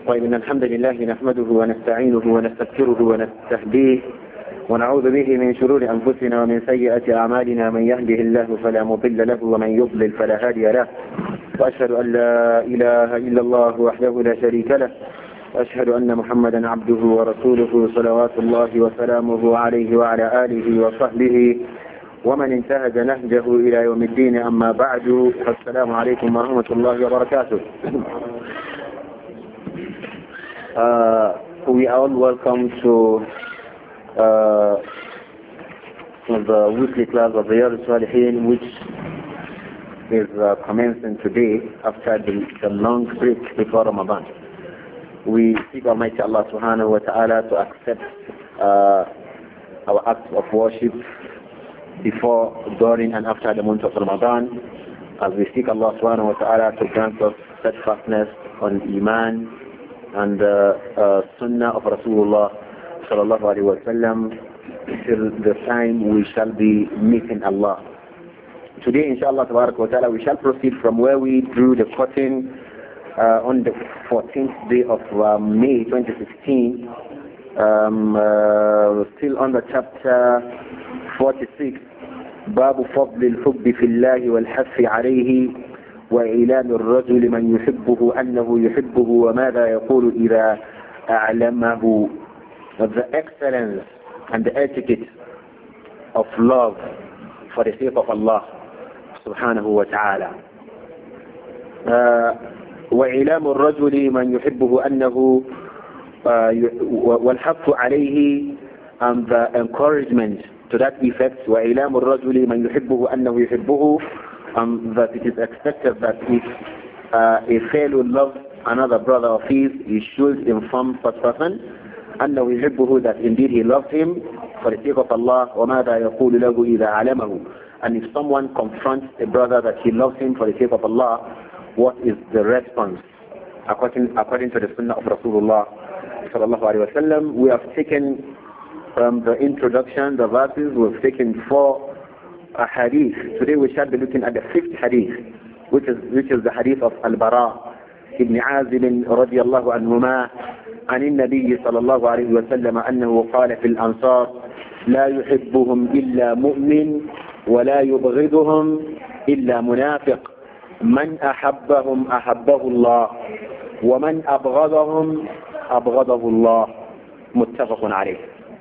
طيب إن الحمد لله نحمده ونستعينه ونستغفره ونستهديه ونعوذ به من شرور أنفسنا ومن سيئات أعمالنا. من يهده الله فلا مضل له ومن يضلل فلا هادي له. وأشهد أن لا إله إلا الله وحده لا شريك له. وأشهد أن محمدا عبده ورسوله صلوات الله وسلامه عليه وعلى آله وصحبه ومن انتهج نهجه إلى يوم الدين. أما بعد، السلام عليكم ورحمة الله وبركاته. We are all welcome to the weekly class of Riyadh al-Salihin, which is commencing today after the long break before Ramadan. We seek Almighty Allah subhanahu wa ta'ala to accept our acts of worship before, during and after the month of Ramadan, as we seek Allah subhanahu wa ta'ala to grant us steadfastness on Iman and Sunnah of Rasulullah sallallahu alaihi wasallam till the time we shall be meeting Allah. Today, inshallah tabarak wa ta'ala, we shall proceed from where we drew the curtain on the 14th day of May 2016, still on the chapter 46, باب فضل الحب في الله والحث عليه وإعلان الرجل من يحبه أنه يحبه وماذا يقول إذا أعلمه. The excellence and the etiquette of love for the sake of Allah subhanahu wa ta'ala. وإعلام الرجل من يحبه أنه والحث عليه, and the encouragement to that effect. وإعلام الرجل من يحبه أنه يحبه, that it is expected that if a fellow loves another brother of his, he should inform such person أنه يحبه, that indeed he loves him for the sake of Allah. وماذا يقول له إذا علمه, and if someone confronts a brother that he loves him for the sake of Allah, what is the response according to the Sunnah of Rasulullah sallallahu alaihi wasallam. We have taken from the introduction, the verses, we've taken 4 hadith. Today we shall be looking at the 5th hadith, which is the hadith of Al-Bara ibn Azib radiyallahu anhuma عن النبي صلى الله عليه وسلم أنه قال في الأنصار لا يحبهم إلا مؤمن ولا يبغضهم إلا منافق من أحبهم أحبه الله ومن أبغضهم أبغضه الله متفق عليه.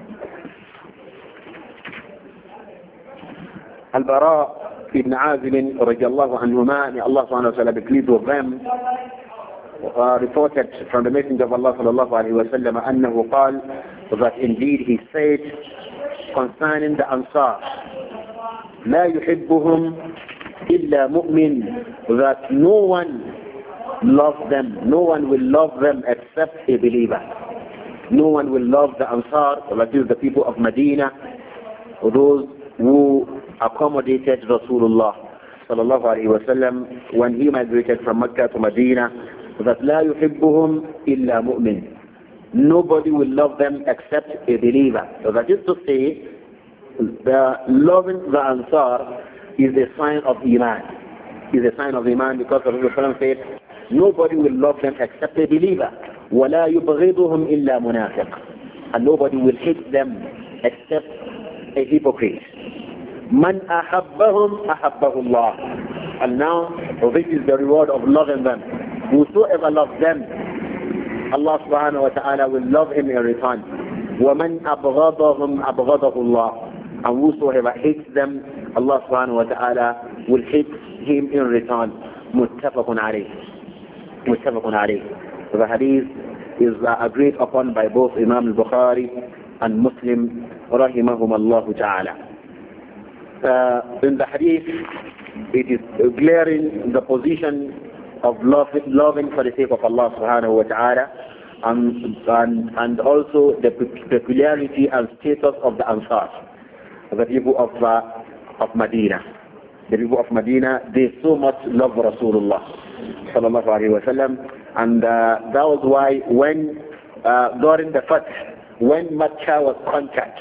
Al-Bara ibn Azib radiallahu anhuma, may Allah subhanahu wa ta'ala be pleased with them, reported from the Messenger of Allah sallallahu alayhi wa sallam أنه قال, that indeed he said concerning the Ansar, لا يحبهم إلا مؤمن, that no one loves them, no one will love them except a believer. No one will love the Ansar, that is the people of Medina, those who accommodated Rasulullah sallallahu alaihi wasallam when he migrated from Mecca to Medina, that لا يحبهم إلا مؤمن, nobody will love them except a believer. So that is to say, the loving the Ansar is a sign of Iman. Is a sign of Iman, because Rasulullah said, nobody will love them except a believer. ولا يبغضهم إلا منافق, and nobody will hate them except a hypocrite. Man ahabbahum ahabbahu Allah. And now this is the reward of loving them. Whosoever loves them, Allah subhanahu wa ta'ala will love him in return. وَمَنْ أَبْغَضَهُمْ أَبْغَضَهُ اللَّهُ, and whosoever hates them, Allah subhanahu wa ta'ala will hate him in return. Muttafaqun alayh. Muttafaqun alayh. The hadith is agreed upon by both Imam al-Bukhari and Muslim rahimahum Allah ta'ala. In the hadith, it is glaring the position of loving for the sake of Allah subhanahu wa ta'ala, and also the peculiarity and status of the Ansar, the people of Medina. The people of Medina, they so much love Rasulullah sallallahu alaihi wasallam, and that was why when during the Fath, when Mecca was conquered,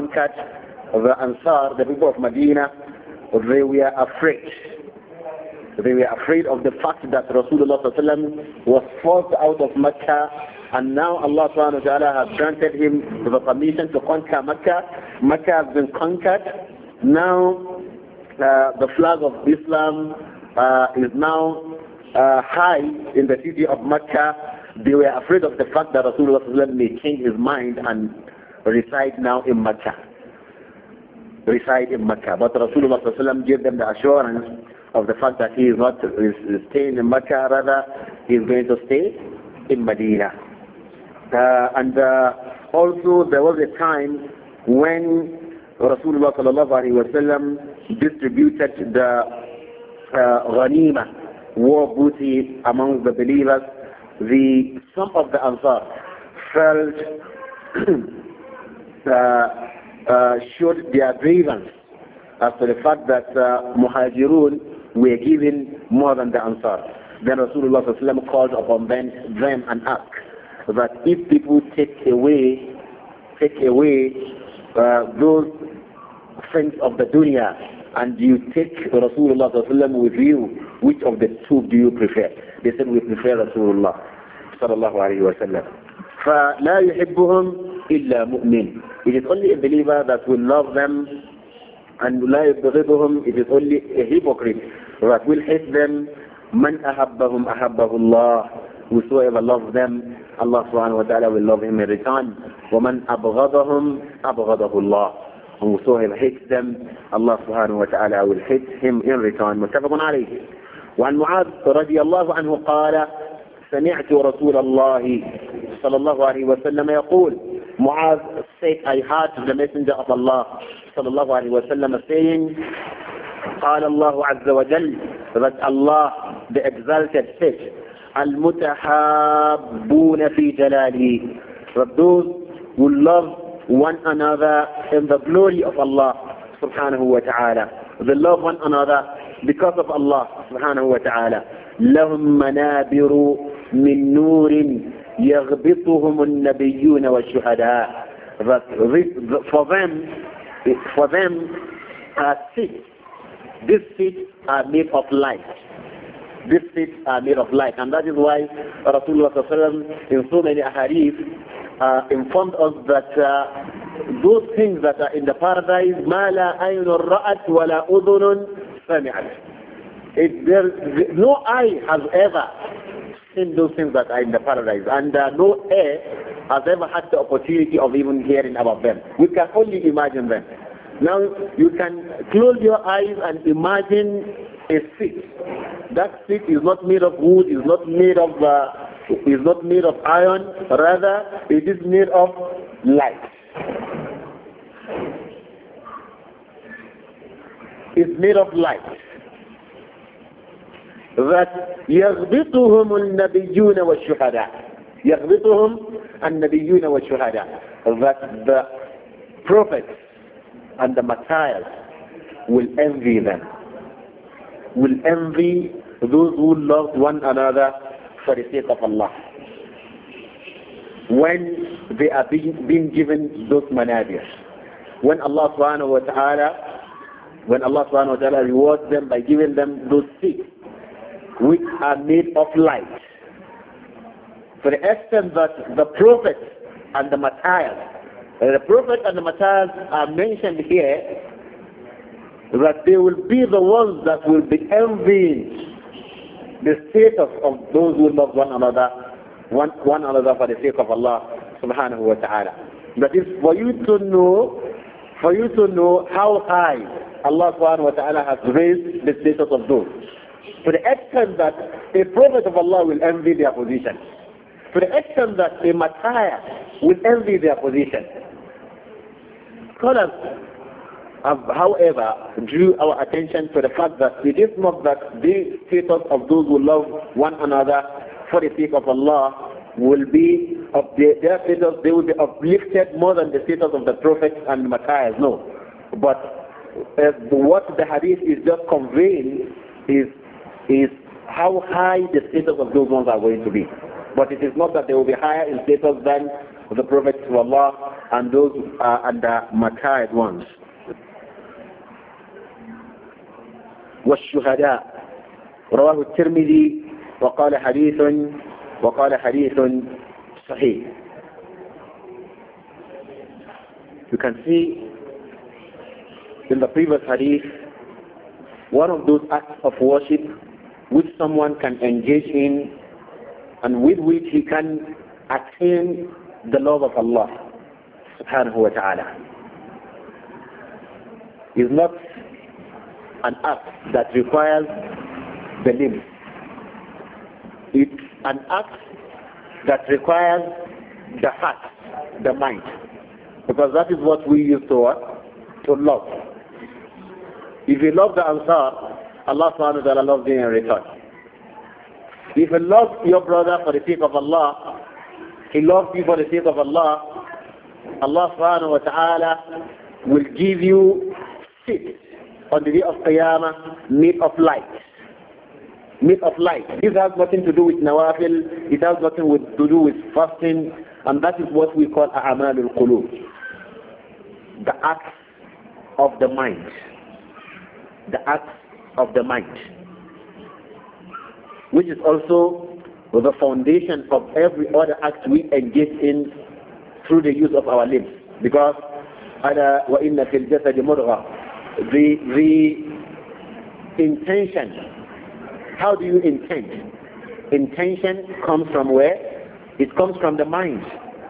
the Ansar, the people of Medina, they were afraid. They were afraid of the fact that Rasulullah was forced out of Mecca, and now Allah subhanahu wa ta'ala has granted him the permission to conquer Mecca. Mecca has been conquered. Now the flag of Islam is now high in the city of Mecca. They were afraid of the fact that Rasulullah may change his mind and reside now in Mecca. Reside in Mecca. But Rasulullah gave them the assurance of the fact that he is not staying in Mecca, rather he is going to stay in Medina. And also there was a time when Rasulullah distributed the ghanima, war booty among the believers. Some of the Ansar felt showed their grievance as to the fact that Muhajirun were given more than the Ansar. Then Rasulullah called upon them and asked that if people take away those things of the dunya and you take Rasulullah with you, which of the two do you prefer? They said, we prefer Rasulullah sallallahu alayhi wa sallam. فَلَا يُحِبُّهُمْ إِلَّا مُؤْمِنٌ. It is only a believer that will love them, and لَا يُبْغِضُهُمْ, it is only a hypocrite that will hate them. مَنْ أَحَبَّهُمْ أَحَبَّهُ اللَّهُ. Whosoever loves them, Allah subhanahu wa ta'ala will love him in return. وَمَنْ أَبْغَضَهُمْ أَبْغَضَهُ اللَّهُ. And whosoever hates them, Allah subhanahu wa ta'ala will hate him in return. متفق عليه. وعن معاذ رضي الله عنه قال سمعت رسول الله صلى الله عليه وسلم يقول. Muaz said, I heard the messenger of Allah صلى الله عليه وسلم saying, قال الله عز وجل, that Allah the exalted said, المتحابون في جلاله, that those who love one another in the glory of Allah subhanahu wa ta'ala. They love one another because of Allah subhanahu wa ta'ala. لهم منابر من نور يغبطهم النبيون والشهداء. For them are seats. These seats are made of light. These seats are made of light, and that is why Rasulullah in so many ahadith informed us that those things that are in the paradise, ما لا عين رأت ولا أذن سمعت. No eye has ever seen those things that are in the paradise, and no ear has ever had the opportunity of even hearing about them. We can only imagine them. Now you can close your eyes and imagine a seat. That seat is not made of wood, is not made of iron, rather it is made of light. It's made of light. That يغبطهم النبيون والشهداء. يغبطهم النبيون والشهداء. That the prophets and the martyrs will envy them. Will envy those who love one another for the sake of Allah. When they are being given those manabir. When Allah subhanahu wa ta'ala rewards them by giving them those seats which are made of light. For the extent that the prophets and the martyrs, the prophets and the martyrs are mentioned here, that they will be the ones that will be envying the status of those who love one another for the sake of Allah subhanahu wa ta'ala. That is for you to know how high Allah subhanahu wa ta'ala has raised the status of those. To the extent that a prophet of Allah will envy their position. To the extent that a martyr will envy their position. Scholars have, however, drew our attention to the fact that it is not that the status of those who love one another for the sake of Allah will be of their status, they will be uplifted more than the status of the prophets and martyrs. No. But what the hadith is just conveying is how high the status of those ones are going to be. But it is not that they will be higher in status than the prophets of Allah and those and the martyred ones. والشهداء, رواه الترمذي وقال حديث صحيح. You can see in the previous hadith one of those acts of worship which someone can engage in and with which he can attain the love of Allah subhanahu wa ta'ala is not an act that requires the limbs. It's an act that requires the heart, the mind. Because that is what we used to love. If you love the Ansar, Allah subhanahu wa ta'ala loves you in return. If you love your brother for the sake of Allah, he loves you for the sake of Allah, Allah subhanahu wa ta'ala will give you seat on the day of Qiyamah made of light. Made of light. This has nothing to do with nawafil, it has nothing to do with fasting, and that is what we call a'amalul qulub. The acts of the mind. The acts of the mind. Which is also the foundation of every other act we engage in through the use of our limbs. Because أَلَا وَإِنَّ فِي الْجَسَدِ مُضْغَةً the intention. How do you intend? Intention comes from where? It comes from the mind.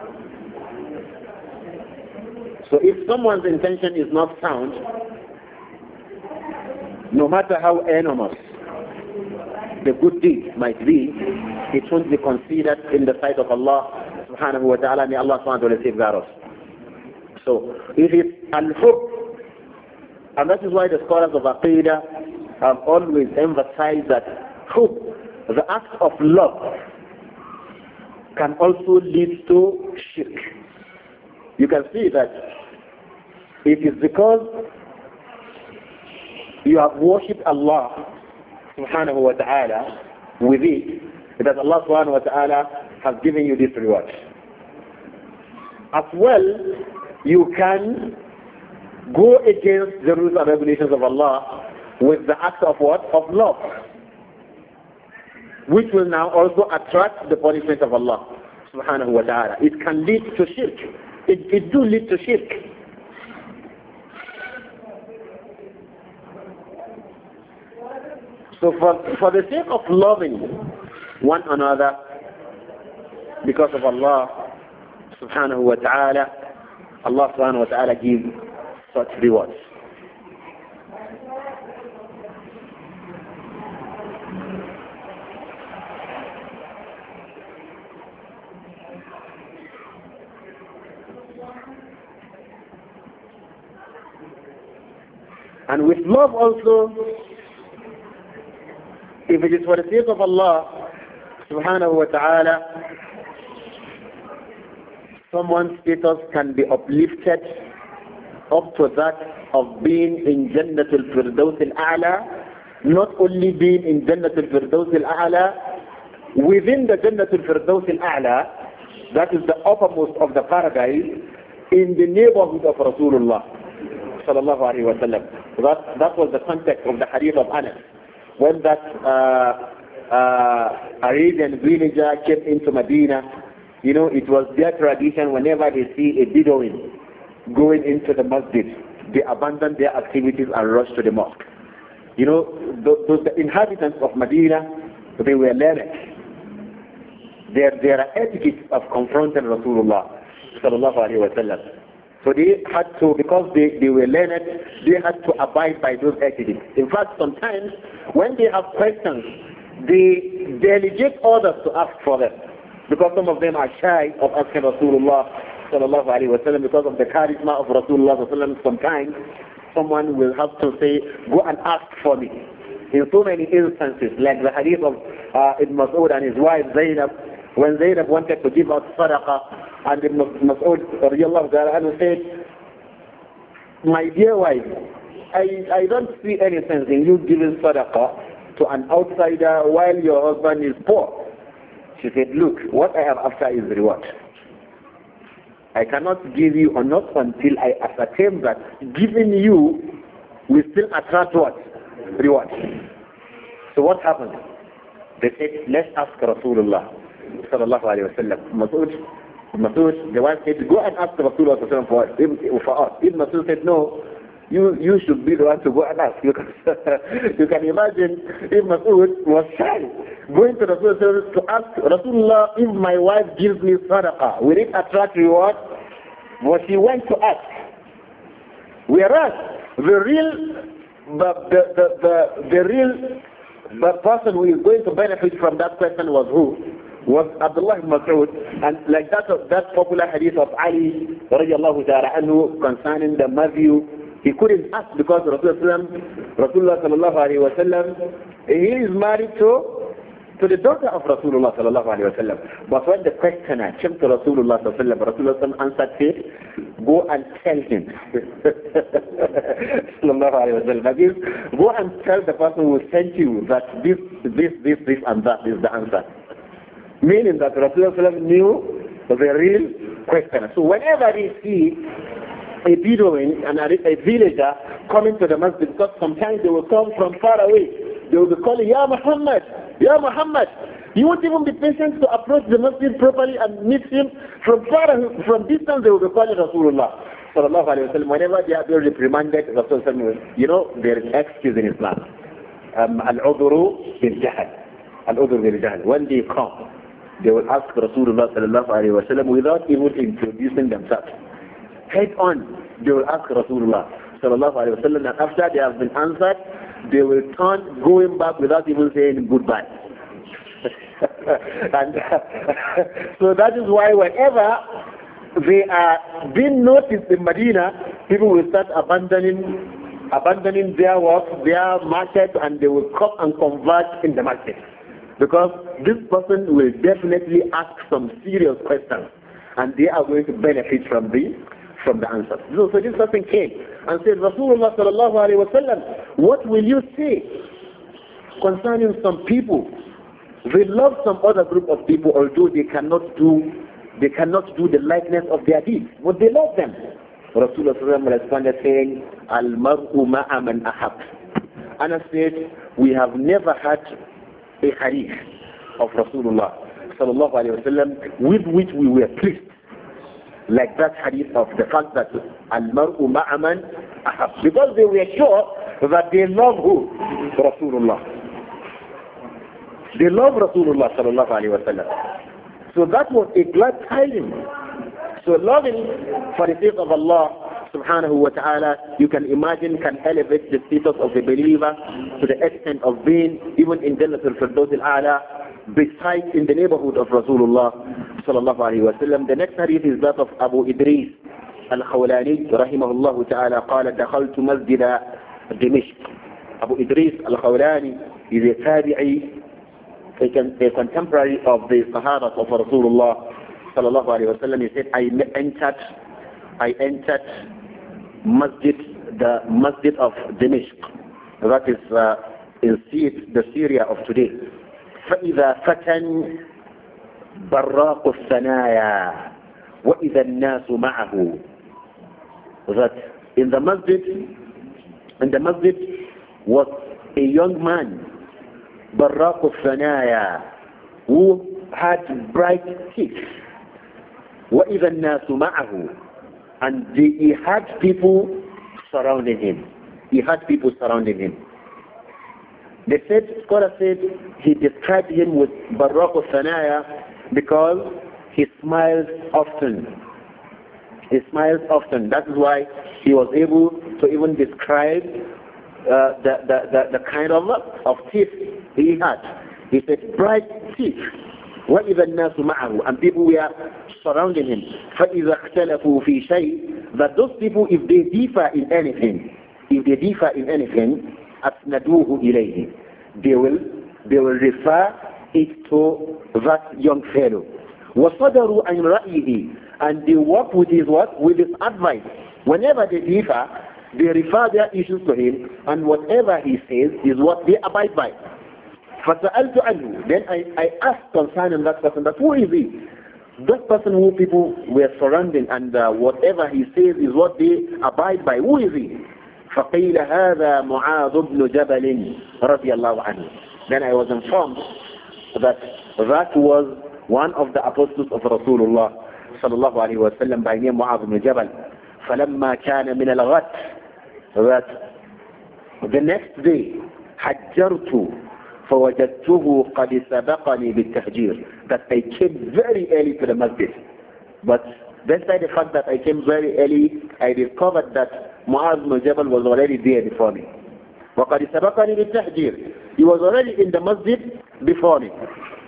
So if someone's intention is not sound, no matter how enormous the good deed might be, it won't be considered in the sight of Allah subhanahu wa ta'ala. May Allah subhanahu wa ta'ala safeguard us. So if it's al-hub, and that is why the scholars of Aqidah have always emphasized that hub, the act of love, can also lead to shirk. You can see that it is because you have worshipped Allah subhanahu wa ta'ala with it that Allah subhanahu wa ta'ala has given you this reward. As well, you can go against the rules and regulations of Allah with the act of what? Of love, which will now also attract the punishment of Allah subhanahu wa ta'ala. It can lead to shirk. It do lead to shirk. So for the sake of loving one another because of Allah subhanahu wa ta'ala, Allah subhanahu wa ta'ala gives such rewards. And with love also, if it is for the sake of Allah subhanahu wa ta'ala, someone's status can be uplifted up to that of being in Jannatul Firdaus al-A'la, not only being in Jannatul Firdaus al-A'la, within the Jannatul Firdaus al-A'la, that is the uppermost of the paradise, in the neighborhood of Rasulullah sallallahu alayhi wa sallam. That was the context of the hadith of Anas. When that Arabian villager came into Medina, you know, it was their tradition whenever they see a Bedouin going into the masjid, they abandon their activities and rush to the mosque. You know, the inhabitants of Medina, they were learned. There are etiquettes of confronting Rasulullah sallallahu alayhi wa sallam. So they had to, because they were learned, they had to abide by those etiquettes. In fact, sometimes when they have questions, they delegate others to ask for them. Because some of them are shy of asking Rasulullah sallallahu alayhi wa sallam, because of the charisma of Rasulullah sallallahu alayhi wa sallam. Sometimes someone will have to say, go and ask for me. In so many instances, like the hadith of Ibn Mas'ud and his wife Zainab, when Zainab wanted to give out sadaqah, and Ibn Mas'ud radiallahu ta'ala said, my dear wife, I don't see any sense in you giving sadaqah to an outsider while your husband is poor. She said, look, what I have after is reward. I cannot give you or not until I ascertain that giving you will still attract what? Reward. So what happened? They said, let's ask Rasulullah sallallahu alayhi wa sallam. Masud, the wife said, go and ask Rasulullah sallallahu alayhi wa sallam for us. Ibn Masud said, no, you should be the one to go and ask. You can imagine if Masud was shy, going to Rasulullah to ask Rasulullah, if my wife gives me sadaqah, will it attract reward? But he went to ask. Whereas the person who is going to benefit from that question was who? Was Abdullah ibn Mas'ud. And like that popular hadith of Ali radiallahu ta'ala anhu concerning the Matthew, he couldn't ask because Rasulullah sallallahu alayhi wa sallam, he is married to the daughter of Rasulullah sallallahu alayhi wa sallam. But when the questioner came to Rasulullah sallallahu alayhi wa sallam, Rasulullah answered, said, go and tell him. Sallallahu alayhi wa sallam. That is, go and tell the person who sent you that this and that is the answer. Meaning that Rasulullah sallallahu alayhi wa sallam knew the real questioner. So whenever they see a Bedouin and a villager coming to the masjid, because sometimes they will come from far away. They will be calling, Ya Muhammad, Ya Muhammad. You won't even be patient to approach the masjid properly and meet him from distance. They will be calling Rasulullah sallallahu alayhi wa sallam. Whenever they are being reprimanded, Rasulullah, you know, there is excuse in Islam. Al-udhru bil-jahl. Al-udhru bil-jahl. When they come, they will ask Rasulullah sallallahu alayhi wa sallam without even introducing themselves. Head on, they will ask Rasulullah sallallahu alayhi wa sallam, and after they have been answered, they will turn going back without even saying goodbye. And so that is why whenever they are being noticed in Medina, people will start abandoning their work, their market, and they will come and convert in the market. Because this person will definitely ask some serious questions, and they are going to benefit from the answer. So this person came and said, Rasulullah sallallahu alayhi wa sallam, what will you say concerning some people? They love some other group of people, although they cannot do the likeness of their deeds, but they love them. Rasulullah sallallahu alayhi wa sallam responded saying, Al-mar'u ma'a man ahab. Anas said, we have never had a hadith of Rasulullah sallallahu alayhi wa sallam with which we were pleased like that hadith of the fact that Al-mar'u ma'a man ahab, because they were sure that they love who? Rasulullah. They love Rasulullah sallallahu alayhi wa sallam. So that was a glad tidings. So loving for the sake of Allah subhanahu wa ta'ala, you can imagine, can elevate the status of the believer to the extent of being even in Jannatul Firdaus al-A'la, besides in the neighborhood of Rasulullah sallallahu alayhi wa sallam. The next hadith is that of Abu Idris al-Khawlani rahimahullah ta'ala قال دخلت مسجد دمشق. Abu Idris al-Khawlani is a tabi'i, a contemporary of the Sahaba of Rasulullah sallallahu alayhi wa sallam. He said, I entered the masjid of Dimishq, that is in the Syria of today. فإذا فتن براق الثنايا وإذا الناس معه. That in the masjid was a young man, براق الثنايا, who had bright teeth. وإذا الناس معه, and he had people surrounding him. The scholar said he described him with Barraq al-Thanaya because he smiles often. That is why he was able to even describe the kind of teeth he had. He said bright teeth. وَإِذَا النَّاسُ مَعَهُ, and people were surrounding him. فَإِذَا اخْتَلَفُوا فِي شَيْءٍ, that those people, if they differ in anything, أَسْنَدُوهُ إِلَيْهِ, they will refer it to that young fellow. وَصَدَرُوا عَنْ رَأْيِهِ, and they work with his advice. Whenever they differ, they refer their issues to him, and whatever he says is what they abide by. فَسَأَلْتُ عَنْهُ, then I asked concerning that person, that who is he? That person who people were surrounding, and whatever he says is what they abide by. Who is he? فَقِيلَ هَذَا مُعَاذُ بْنُ جَبَلٍ رَضِيَ اللَّهُ عَنْهُ. Then I was informed that that was one of the apostles of Rasulullah sallallahu alaihi wasallam by name Mu'adh ibn Jabal. فلما كان من الغد, that the next day حجرت فوجدته قد سبقني بالتهجير, that I came very early to the masjid. But despite the fact that I came very early, I discovered that Mu'adh ibn Jabal was already there before me. وقد سبقني بالتهجير, he was already in the masjid before me.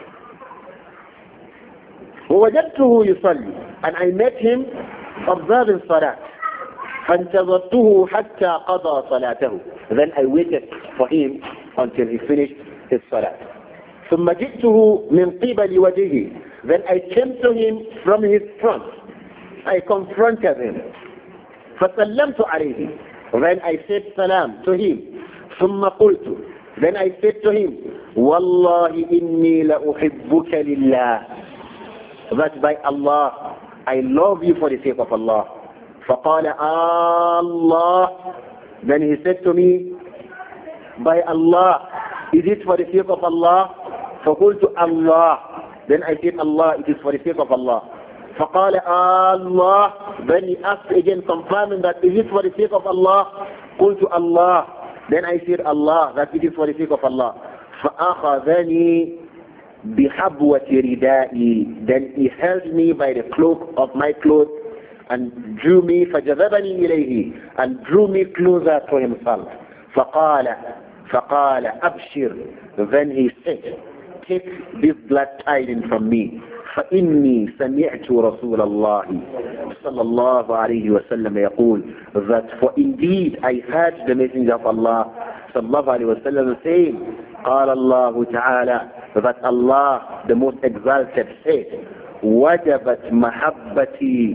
ووجدته يصلي, and I met him observing salat. فانتظرته حتى قضى صلاته, then I waited for him until he finished his salat. ثم جئته من قبل وجهه, then I came to him from his front. I confronted him. فسلمت عليه, then I said salam to him. ثم قلت, then I said to him, والله إني لأحبك لله, that by Allah I love you for the sake of Allah. فقال Allah, then he said to me, by Allah, is it for the sake of Allah? فقلت Allah, then I said Allah, it is for the sake of Allah. فقال Allah, then he asked again, confirming that is it for the sake of Allah? قلت Allah, then I said Allah, that it is for the sake of Allah. فأخذني بحبوة ردائي, then he held me by the cloak of my clothes and drew me, فجذبني إليه, and drew me closer to himself. فقال أبشر, then he said, take this glad tidings from me. فإني سمعت رسول الله صلى الله عليه وسلم يقول, that for indeed I heard the messenger of Allah صلى الله عليه وسلم saying, قال الله تعالى, that Allah the most exalted said, وجبت محبتي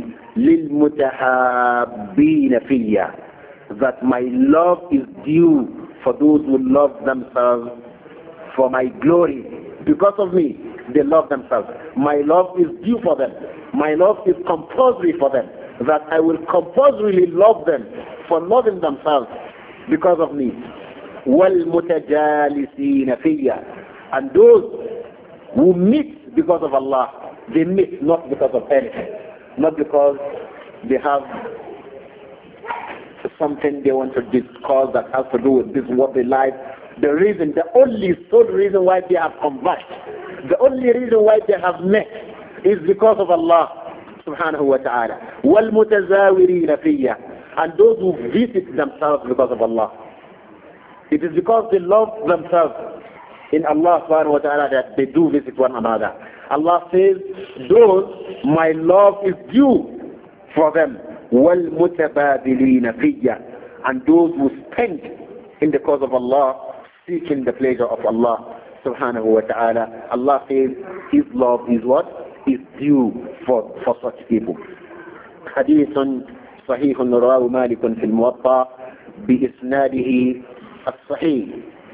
للمتحابين فيا, that my love is due for those who love themselves for my glory. Because of me, they love themselves. My love is due for them. My love is compulsory for them. That I will compulsorily love them for loving themselves because of me. وَالْمُتَجَالِسِينَ فِيَّ, and those who meet because of Allah, they meet not because of anything. Not because they have something they want to discuss that has to do with this, what they like. The reason, the only sole reason why they have conversed, the only reason why they have met is because of Allah subhanahu wa ta'ala. وَالْمُتَزَاوِرِينَ فِيَّ, and those who visit themselves because of Allah. It is because they love themselves in Allah subhanahu wa ta'ala that they do visit one another. Allah says, those, my love is due for them. وَالْمُتَبَادِلِينَ فِيَّ, and those who spend in the cause of Allah, seeking the pleasure of Allah subhanahu wa ta'ala. Allah says his love is what? Is due for such people. حديث صحيح رواه مالك في الموطأ بإسناده الصحيح.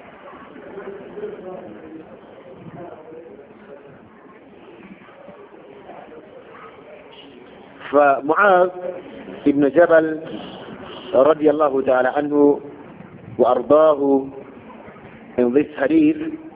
فمعاذ ابن جبل رضي الله تعالى عنه وأرضاه in this hadith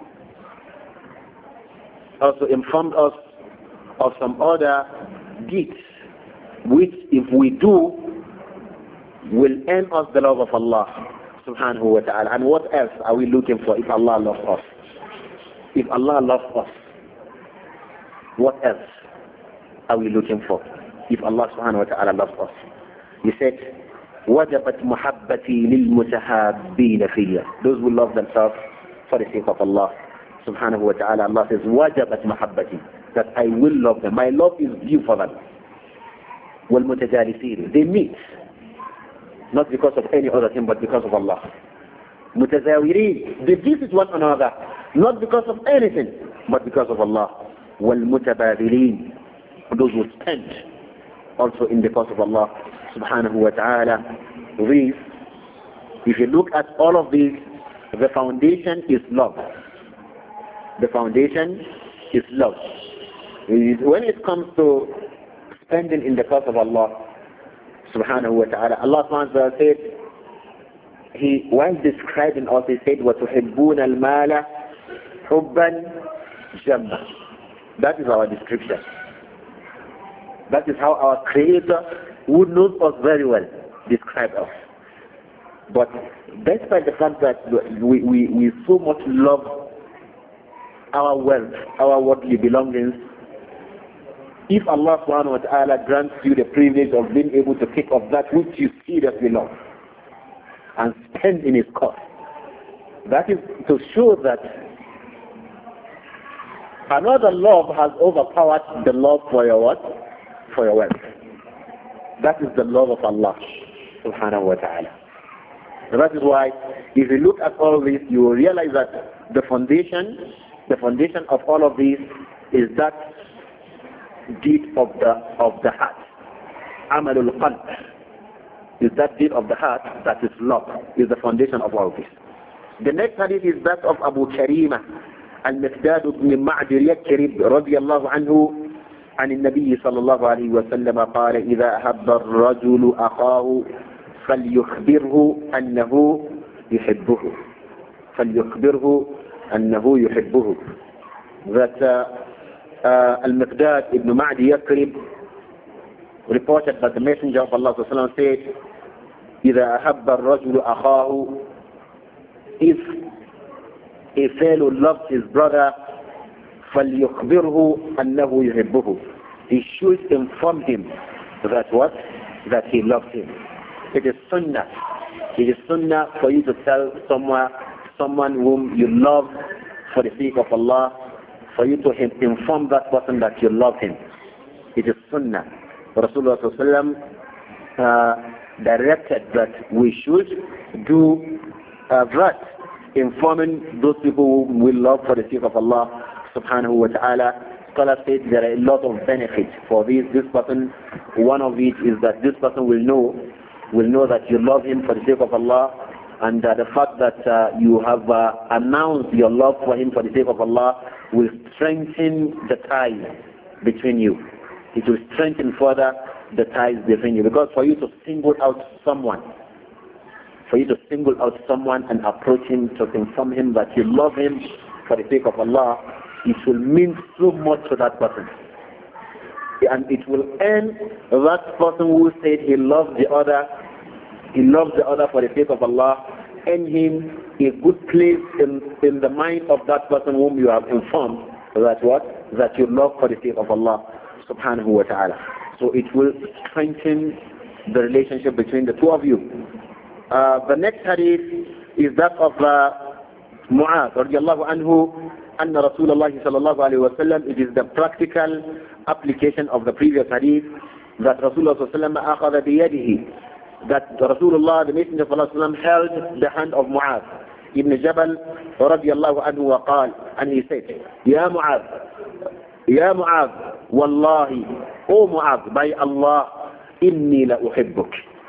also informed us of some other deeds which if we do will earn us the love of Allah subhanahu wa ta'ala. And what else are we looking for if Allah loves us? If Allah loves us, what else are we looking for if Allah subhanahu wa ta'ala loves us? He said, وَجَبَتْ مُحَبَّتِي لِلْمُتَحَابِّينَ فِيَّ, those who love themselves for the sake of Allah subhanahu wa ta'ala. Allah says, وَجَبَتْ مُحَبَّتِي, that I will love them. My love is due for them. وَالْمُتَجَالِسِينَ, they meet not because of any other thing but because of Allah. مُتَزَاوِرِينَ, they visit one another not because of anything but because of Allah. وَالْمُتَبَادِلِينَ, those who spend also in the cause of Allah subhanahu wa ta'ala. These, if you look at all of these, the foundation is love. The foundation is love. When it comes to spending in the cause of Allah subhanahu wa ta'ala, Allah subhanahu wa ta'ala said, while describing us, he said, وَتُحِبُّونَ الْمَالَ Hubban Jamma. That is our description. That is how our Creator, who knows us very well, described us. But despite the fact that we so much love our wealth, our worldly belongings, if Allah subhanahu wa ta'ala grants you the privilege of being able to pick up that which you seriously love and spend in His cause, that is to show that another love has overpowered the love for your what? For your wealth. That is the love of Allah subhanahu wa ta'ala. So that is why if you look at all this, you will realize that the foundation of all of this is that deed of the heart. Amalul qalb is that deed of the heart that is love, is the foundation of all this. The next hadith is that of Abu Karima al-Miqdad ibn Ma'dir Yakrib radiyallahu anhu عن النبي صلى الله عليه وسلم قال إذا أحب الرجل أخاه فليخبره أنه يحبه that Al-Miqdad ibn Ma'di Yakrib reported that the Messenger of Allah said, إذا أحب الرجل أخاه, if a fellow loves his brother, فليخبره أنه يحبه, he should inform him that what? That he loves him. It is sunnah. It is sunnah for you to tell someone whom you love for the sake of Allah, for you to inform that person that you love him. It is sunnah. Rasulullah directed that we should do that, informing those people whom we love for the sake of Allah subhanahu wa ta'ala. Scholars say there are a lot of benefits for this person. One of it is that this person will know that you love him for the sake of Allah, and the fact that you have announced your love for him for the sake of Allah will strengthen the ties between you. It will strengthen further the ties between you, because for you to single out someone and approach him to inform him that you love him for the sake of Allah, it will mean so much to that person. And it will earn that person who said he loves the other for the sake of Allah, earn him a good place in the mind of that person whom you have informed that you love for the sake of Allah subhanahu wa ta'ala. So it will strengthen the relationship between the two of you. The next hadith is that of Mu'adh radiallahu anhu, anna Rasulullah sallallahu alayhi wa sallam. It is the practical application of the previous hadith that Rasulullah sallallahu alayhi wa sallam akhadha biyadihi, that Rasulullah, the Messenger of Allah sallallahu held the hand of Mu'adh ibn Jabal radiallahu anhu wa qal, and he said, Ya Mu'adh, wallahi, O Mu'adh, by Allah, inni la uhibbuk,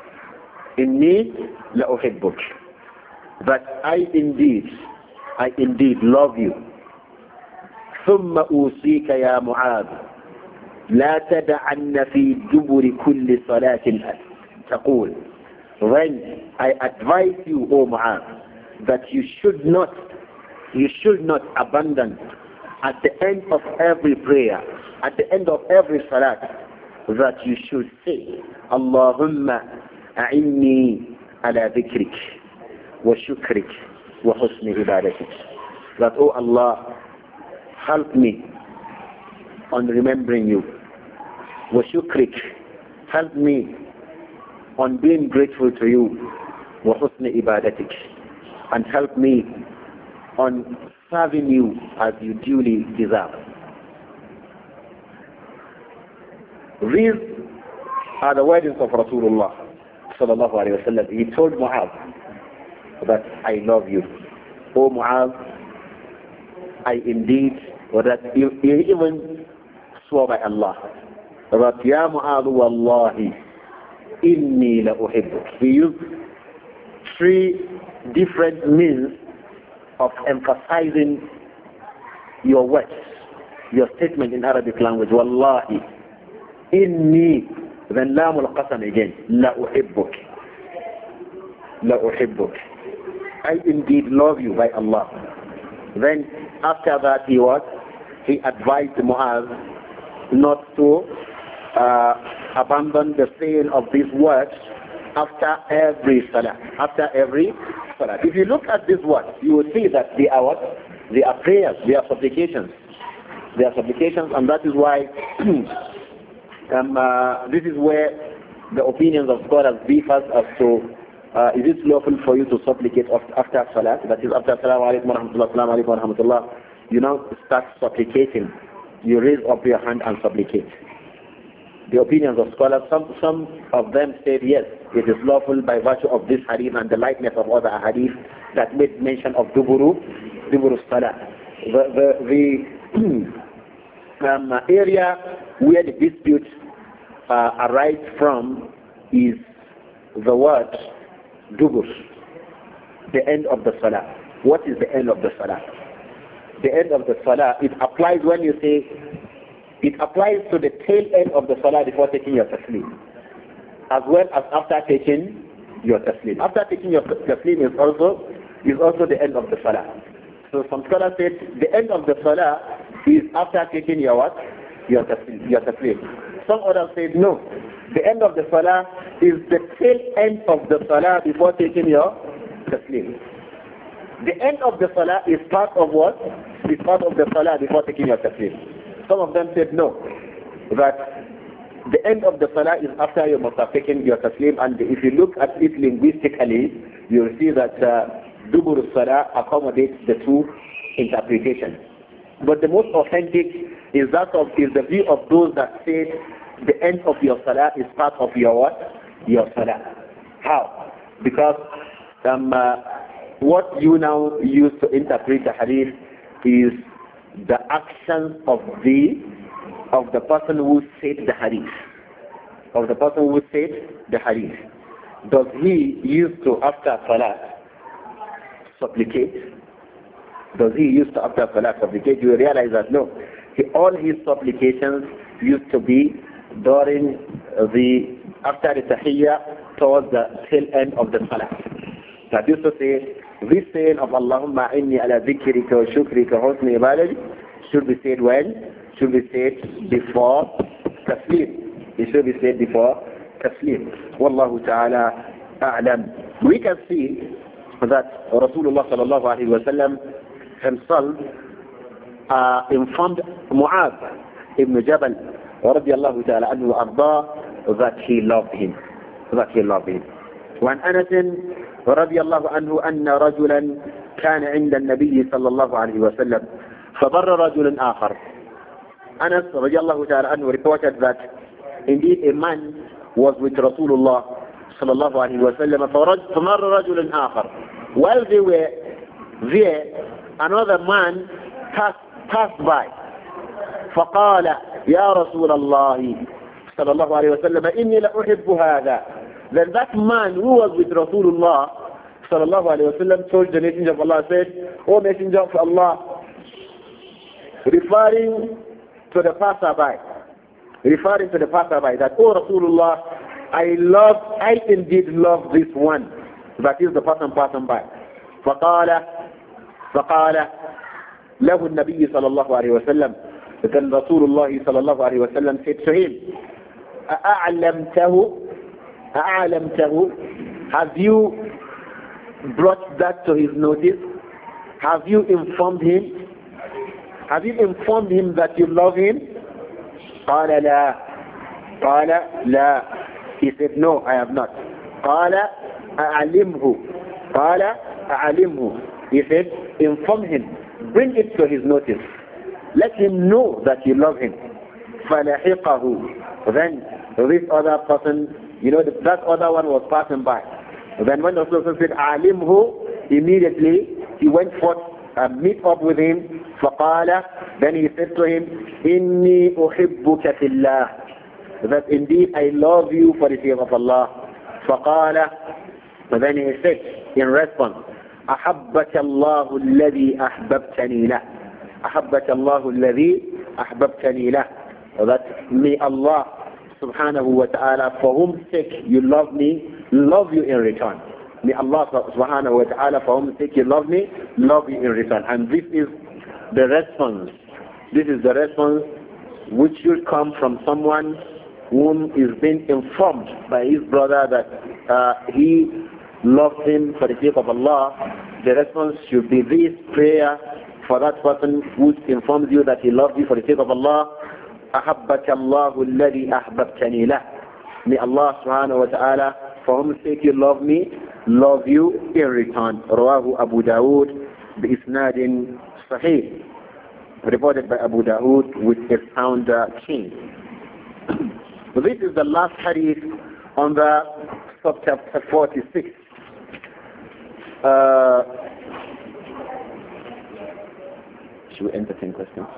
that I indeed love you. ثم أوصيك يا معاذ لا تدعن في دبر كل صلاة تقول. Then I advise you, O Mu'adh, that you should not abandon at the end of every prayer, at the end of every salat, that you should say, Allahumma a'inni ala dhikrik wa shukrik wa husni ibadatik. That, oh Allah, help me on remembering you. Wa shukrik, help me on being grateful to you. Wa husni ibadatik, and help me on serving you as you duly deserve. These are the words of Rasulullah sallallahu alayhi wa sallam. He told Mu'adh that I love you. O Mu'adh, I indeed, or that he even swore by Allah, that Ya Mu'adh wallahi inni la uhibbuk. He used three different means of emphasizing your words, your statement in Arabic language. Wallahi, inni, then lam al-qasam again, la uhibbuk. I indeed love you by Allah. Then after that he advised Mu'adh not to abandon the saying of these words after every salah. After every salah. If you look at these words, you will see that they are what? They are prayers, they are supplications. They are supplications, and that is why this is where the opinions of scholars differ as to is it lawful for you to supplicate after salah? That is after Assalamu alaikum wa rahmatullah, Assalamu alaikum wa rahmatullah. You now start supplicating. You raise up your hand and supplicate. The opinions of scholars, some of them said yes, it is lawful by virtue of this hadith and the likeness of other hadith that made mention of duburu salah. The area where the dispute arises from is the word dubur, the end of the salah. What is the end of the salah? The end of the salah, it applies when you say, it applies to the tail end of the salah before taking your taslim, as well as after taking your taslim. After taking your taslim is also the end of the salah. So some scholars said the end of the salah is after taking your what? Your taslim. Some others said no. The end of the salah is the tail end of the salah before taking your taslim. The end of the salah is part of what? Is part of the salah before taking your taslim. Some of them said no, that the end of the salah is after you must have taken your taslim, and if you look at it linguistically, you will see that dubur salah accommodates the two interpretations. But the most authentic is the view of those that say the end of your salah is part of your what? Your salah. How? Because what you now use to interpret the hadith is the actions of the person who said the hadith. Of the person who said the hadith. Does he used to after salah supplicate? Does he used to after salah supplicate? You realize that no. All his supplications used to be during after the tahiyyah towards the tail end of the salah. That used to say, this saying of Allahumma inni ala dhikrika wa shukrika husni ibadati should be said when? Should be said before taslim. It should be said before taslim. Wallahu ta'ala a'lam. We can see that Rasulullah sallallahu alayhi wa sallam himself informed Mu'adh ibn Jabal radiyallahu ta'ala anhu arda that he loved him. وعن أنس رضي الله عنه أن رجلا كان عند النبي صلى الله عليه وسلم فضر رجل آخر. Anas رضي الله تعالى عنه reported that indeed a man was with Rasulullah صلى الله عليه وسلم فمر رجل آخر. While they were there, another man passed by. فقال يا رسول الله صلى الله عليه وسلم إني لأحب هذا. Then that man who was with Rasulullah sallallahu alayhi wa sallam told the Messenger of Allah, said, O Messenger of Allah, referring to the passerby, that, O Rasulullah, I indeed love this one, that is the person passing by. فقال له النبي صلى الله عليه وسلم, then Rasulullah صلى الله عليه وسلم said to him, أعلمته, have you brought that to his notice? Have you informed him? Have you informed him that you love him? قال لا. He said, no, I have not. قال أعلمه. He said, inform him. Bring it to his notice. Let him know that you love him. فلحقه. Then this other person, that other one was passing by. Then when the Prophet said, Alimhu, immediately he went forth and meet up with him. فقال, then he said to him, Inni uhibbuka fillah. That indeed I love you for the sake of Allah. فقال, then he said in response, أحبك الله الذي أحببتني له. أحبك الله الذي أحببتني له. That may Allah subhanahu wa ta'ala, for whom sake you love me, love you in return. May Allah subhanahu wa ta'ala, for whom sake you love me, love you in return. And this is the response. This is the response which should come from someone whom is being informed by his brother that he loves him for the sake of Allah. The response should be this prayer for that person who informs you that he loves you for the sake of Allah. أحبك الله الذي أحببتني له. May Allah subhanahu wa ta'ala, for whom sake you love me, love you in return. رواه أبو داود بإسناد صحيح. Reported by Abu Dawood with a sound chain. This is the last hadith on the subchapter 46. Should we entertain questions?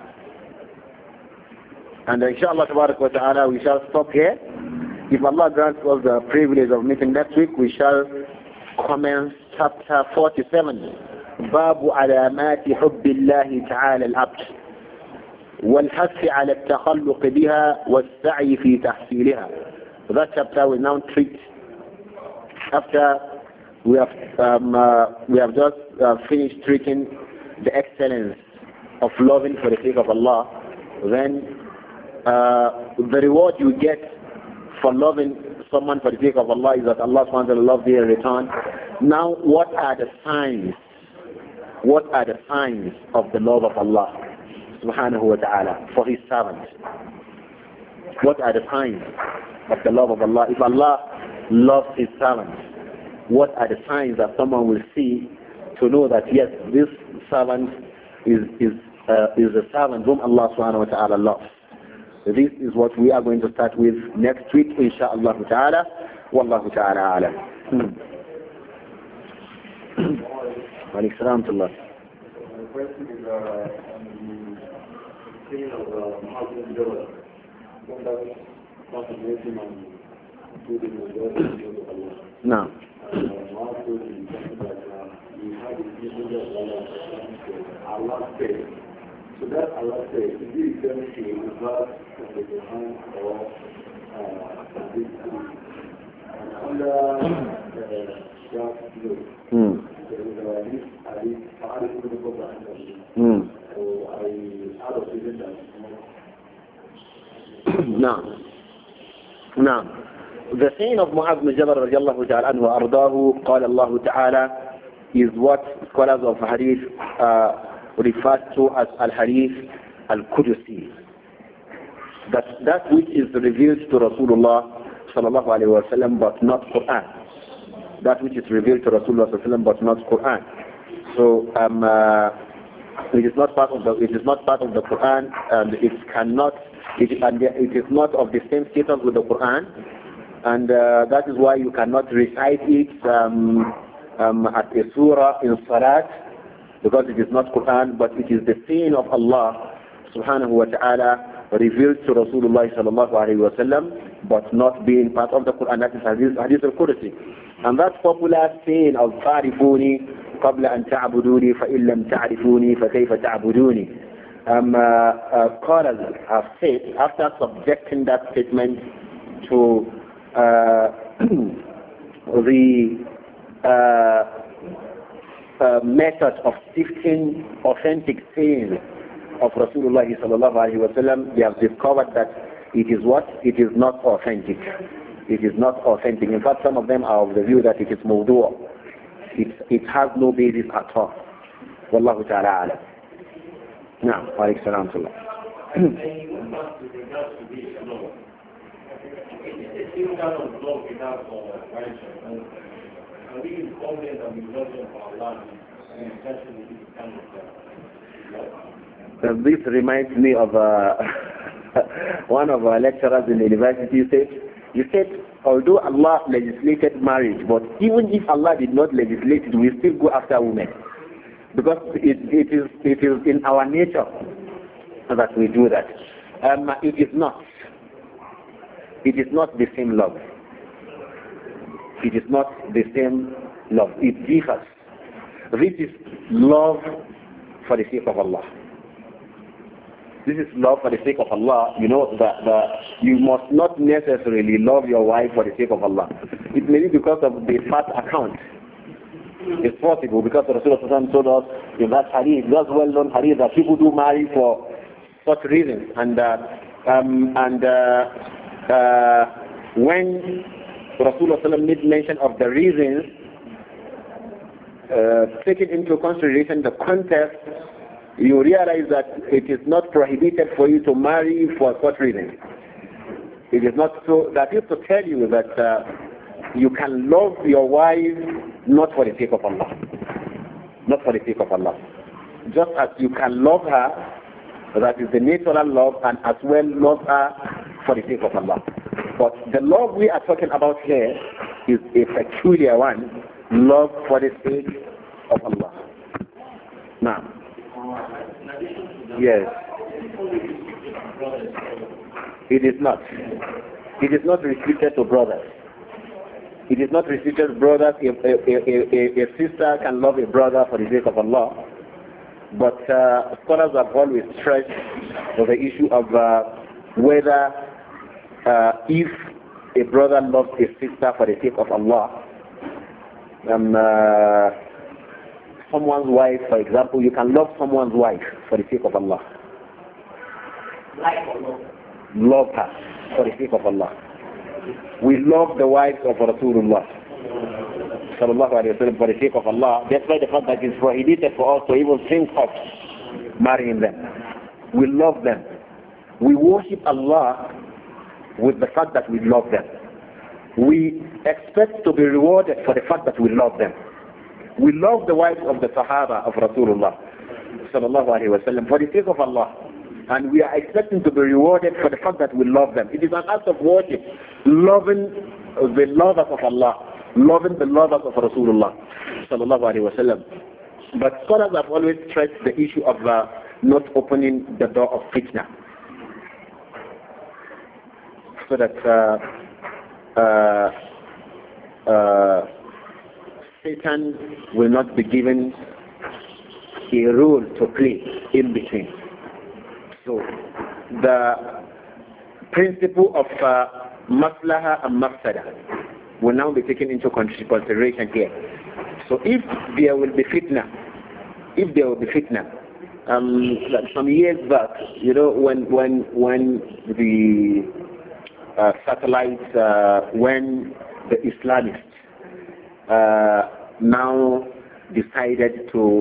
And inshallah wa ta'ala, we shall stop here. If Allah grants us the privilege of meeting next week, we shall commence chapter 47. باب علامات حب الله تعالى العبد والحث على التخلق بها والسعي في تحصيلها. That chapter will now treat, after we have just finished treating the excellence of loving for the sake of Allah. Then the reward you get for loving someone for the sake of Allah is that Allah subhanahu wa ta'ala loves you in return. Now, what are the signs? What are the signs of the love of Allah subhanahu wa ta'ala for his servants? What are the signs of the love of Allah? If Allah loves his servants, what are the signs that someone will see to know that yes, this servant is a servant whom Allah subhanahu wa ta'ala loves? This is what we are going to start with next week, insha'Allah ta'ala. Wallahu ta'ala alam. Wa alaikum salam to Allah. The question is on the thing of Muslim Jawad. When that concentrating on including the God of Allah. No. Also in something like we have the people that Allah says. So that Allah says, is it referring to the verse of the Quran or this group? And under that group, there is a list, I put the book behind so I out of vision that. No. No. The saying of Mu'adh bin Jabal radiallahu ta'ala anhu wa ardahu, قال الله ta'ala, is what scholars of hadith referred to as al-hadith al-Qudusi. That which is revealed to Rasulullah sallallahu alayhi wa sallam but not Quran. That which is revealed to Rasulullah sallallahu alayhi wa sallam but not Quran. So it is not part of the Quran, and it is not of the same status with the Quran, and that is why you cannot recite it at a surah in Salat, because it is not Quran, but it is the saying of Allah subhanahu wa ta'ala revealed to Rasulullah sallallahu alayhi wa sallam, but not being part of the Quran. That is hadith al-Qudsi. And that popular saying of "Ta'rifuni qabla an ta'buduni, fa illam ta'rifuni, fa kayfa ta'buduni." Scholars have said, after subjecting that statement to the method of sifting authentic sayings of Rasulullah sallallahu alaihi wasallam, they have discovered that it is what? It is not authentic. It is not authentic. In fact, some of them are of the view that it is mawdu'. It has no basis at all. Wallahu ta'ala alam. Naam. Wa alaikum salam to Allah. This reminds me of one of our lecturers in the university. He said, although Allah legislated marriage, but even if Allah did not legislate it, we still go after women, because it is in our nature that we do that. It is not the same love. It is not the same love. It differs. This is love for the sake of Allah. This is love for the sake of Allah. You know that you must not necessarily love your wife for the sake of Allah. It may be because of the fat account It's possible because the Rasulullah told us in that hadith, that's well-known hadith, that people do marry for such reasons. When Rasulullah made mention of the reasons, taking into consideration the context, you realize that it is not prohibited for you to marry for such reasons. It is not so. That is to tell you that you can love your wife not for the sake of Allah. Not for the sake of Allah. Just as you can love her, that is the natural love, and as well love her for the sake of Allah. But the love we are talking about here is a peculiar one, love for the sake of Allah. Now, yes. It is not. It is not restricted to brothers. It is not restricted to brothers. A sister can love a brother for the sake of Allah. But scholars have always stressed the issue of whether if a brother loves a sister for the sake of Allah, someone's wife, for example, you can love someone's wife for the sake of Allah. Love her for the sake of Allah. We love the wives of Rasulullah sallallahu alayhi wa sallam for the sake of Allah. That's why the fact that it's prohibited for us to even think of marrying them. We love them. We worship Allah with the fact that we love them. We expect to be rewarded for the fact that we love them. We love the wives of the Sahaba of Rasulullah sallallahu alayhi wa sallam for the sake of Allah. And we are expecting to be rewarded for the fact that we love them. It is an act of worship, loving the lovers of Allah, loving the lovers of Rasulullah sallallahu alaihi wasallam. But scholars have always stressed the issue of not opening the door of fitna, so that Satan will not be given a role to play in between. So the principle of maslaha and mafsada will now be taken into consideration here. So if there will be fitna, like some years back, you know, when the satellites, when the Islamists now decided to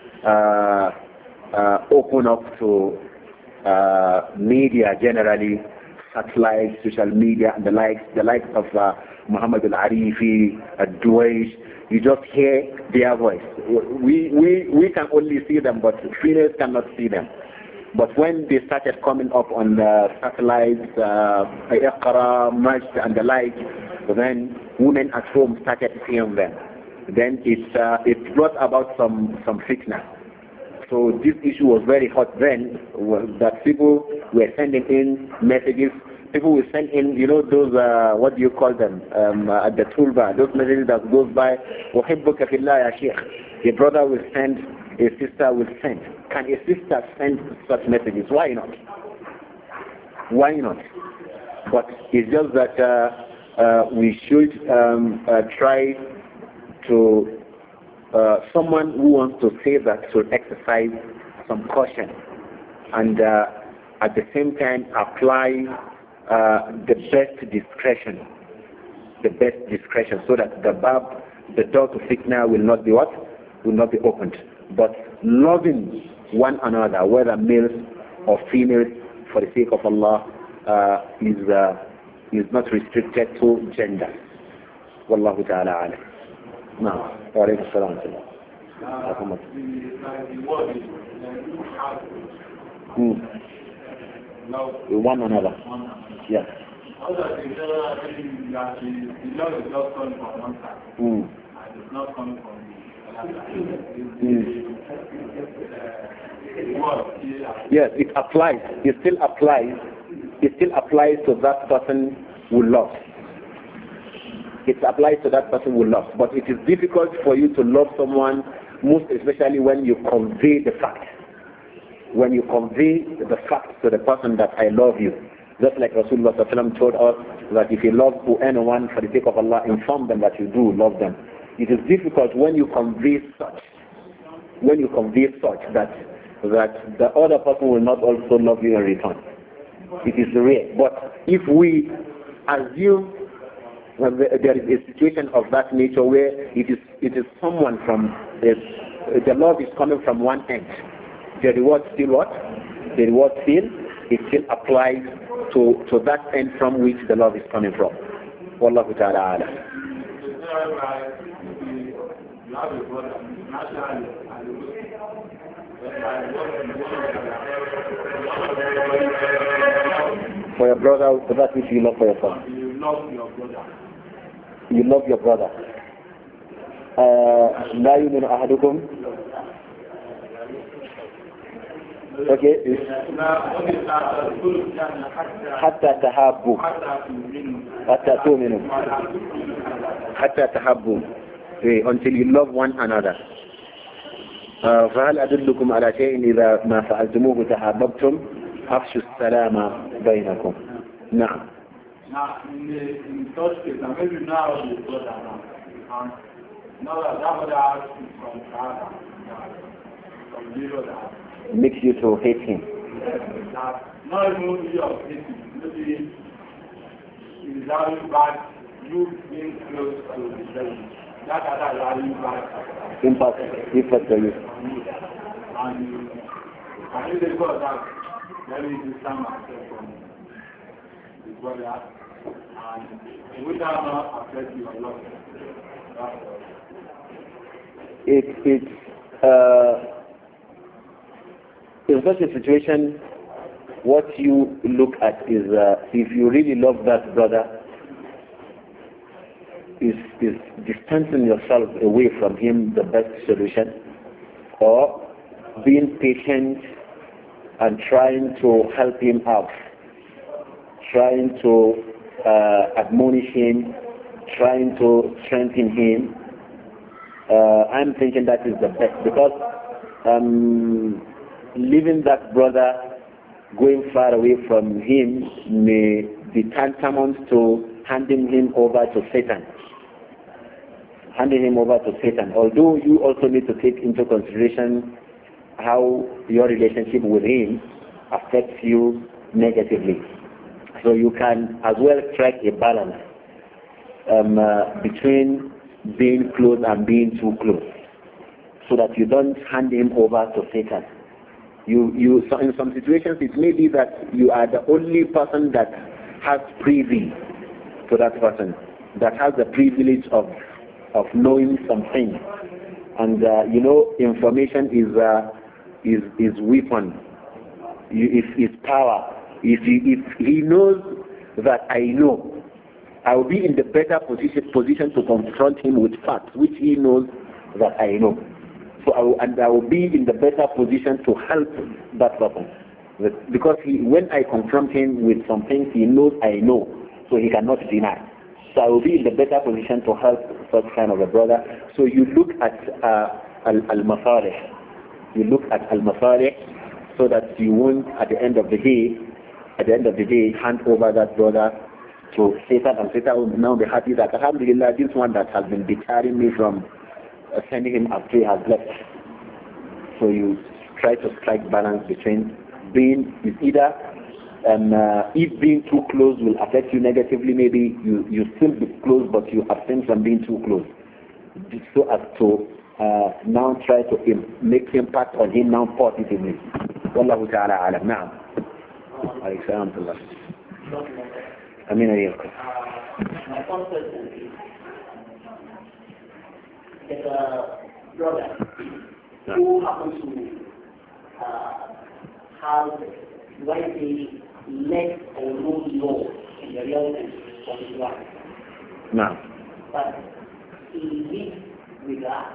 open up to media generally, satellites, social media, and the likes of Muhammad al-Arifi, Duwaish, you just hear their voice. We can only see them, but females cannot see them. But when they started coming up on the satellites, Iqra, Majd, and the like, then women at home started seeing them. Then it brought about some fitna. So this issue was very hot then, that people were sending in messages. People will send in, you know, those, what do you call them, at the toolbar, those messages that goes by, وَحِبُّكَ فِي اللَّهِ يَا شيخ. A brother will send, a sister will send. Can a sister send such messages? Why not? Why not? But it's just that we should try to, someone who wants to say that should exercise some caution and at the same time apply the best discretion, so that the door to fitna will not be what? Will not be opened. But loving one another, whether males or females, for the sake of Allah, is not restricted to gender. Wallahu ta'ala alam. No. Wa alaykum assalam. One another. Yes. The love is just coming from one side. And it's not coming from the other side. Yes, it applies. It still applies. It still applies to that person who loves. It applies to that person who loves. But it is difficult for you to love someone, most especially when you convey the fact. When you convey the fact to the person that I love you. Just like Rasulullah told us that if you love anyone for the sake of Allah, inform them that you do love them. It is difficult when you convey such, that the other person will not also love you in return. It is rare. But if we assume there is a situation of that nature where it is someone from the love is coming from one end, the reward still what? The reward still, it still applies to that end from which the love is coming from. Wallahu ta'ala ala. For your brother, for that which you love for yourself. You love your brother. You love your brother. لا يؤمن أحدكم. Okay. حتى تحابوا. حتى تؤمنوا. حتى تحابوا. Until you love one another. فهل أدلكم على شيء إذا ما فعلتموه تحاببتم أفشوا السلام بينكم. نعم. Now, in such case, and maybe now the brother now, and now that brother has from father, from the brother, makes you to hate him. that not even you of hating, maybe it is very bad, you being close to the devil. That other very bad. Impact for you. And if they got that, then it is some from his brother. And we not affect you a lot. In such a situation, what you look at is if you really love that brother, is distancing yourself away from him the best solution, or being patient and trying to help him out, trying to admonish him, trying to strengthen him. I'm thinking that is the best, because leaving that brother, going far away from him, may be tantamount to handing him over to Satan. Although you also need to take into consideration how your relationship with him affects you negatively. So you can as well strike a balance between being close and being too close, so that you don't hand him over to Satan. So in some situations it may be that you are the only person that has privy to that person, that has the privilege of knowing something, and information is weapon. Is power. If he knows that I know, I will be in the better position to confront him with facts which he knows that I know. So I will be in the better position to help that person, because when I confront him with some things he knows I know, so he cannot deny. So I will be in the better position to help such kind of a brother. So you look at al-masalih. You look at al-masalih, so that you won't at the end of the day hand over that brother to Satan, and Satan will now be happy that alhamdulillah, this one that has been deterring me from sending him astray has left. So you try to strike balance between being is either if being too close will affect you negatively, maybe you still be close but you abstain from being too close, so as to now try to make impact on him now positively. Wallahu ta'ala alam. Na'am. Alayhi salam to Allah. Amin alaykum. My first question is a brother who happens to have, do I say, less or no law in the real sense of his life. Na'am. But he lives with her,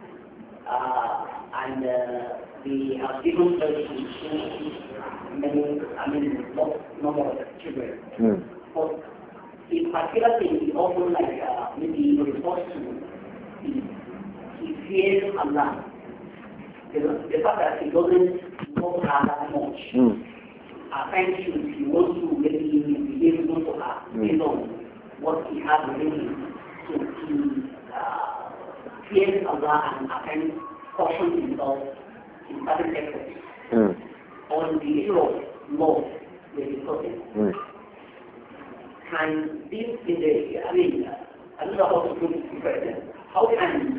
and they have given birth to many, number of children. But in particular thing, he often maybe in response to, he fears Allah. The fact that he doesn't know her that much. At times he wants to maybe behave to her, based on what he has within him. So he fears Allah and attends caution himself in certain efforts on the issue of law we're discussing. Can this in the, I don't know how to put it in present. How can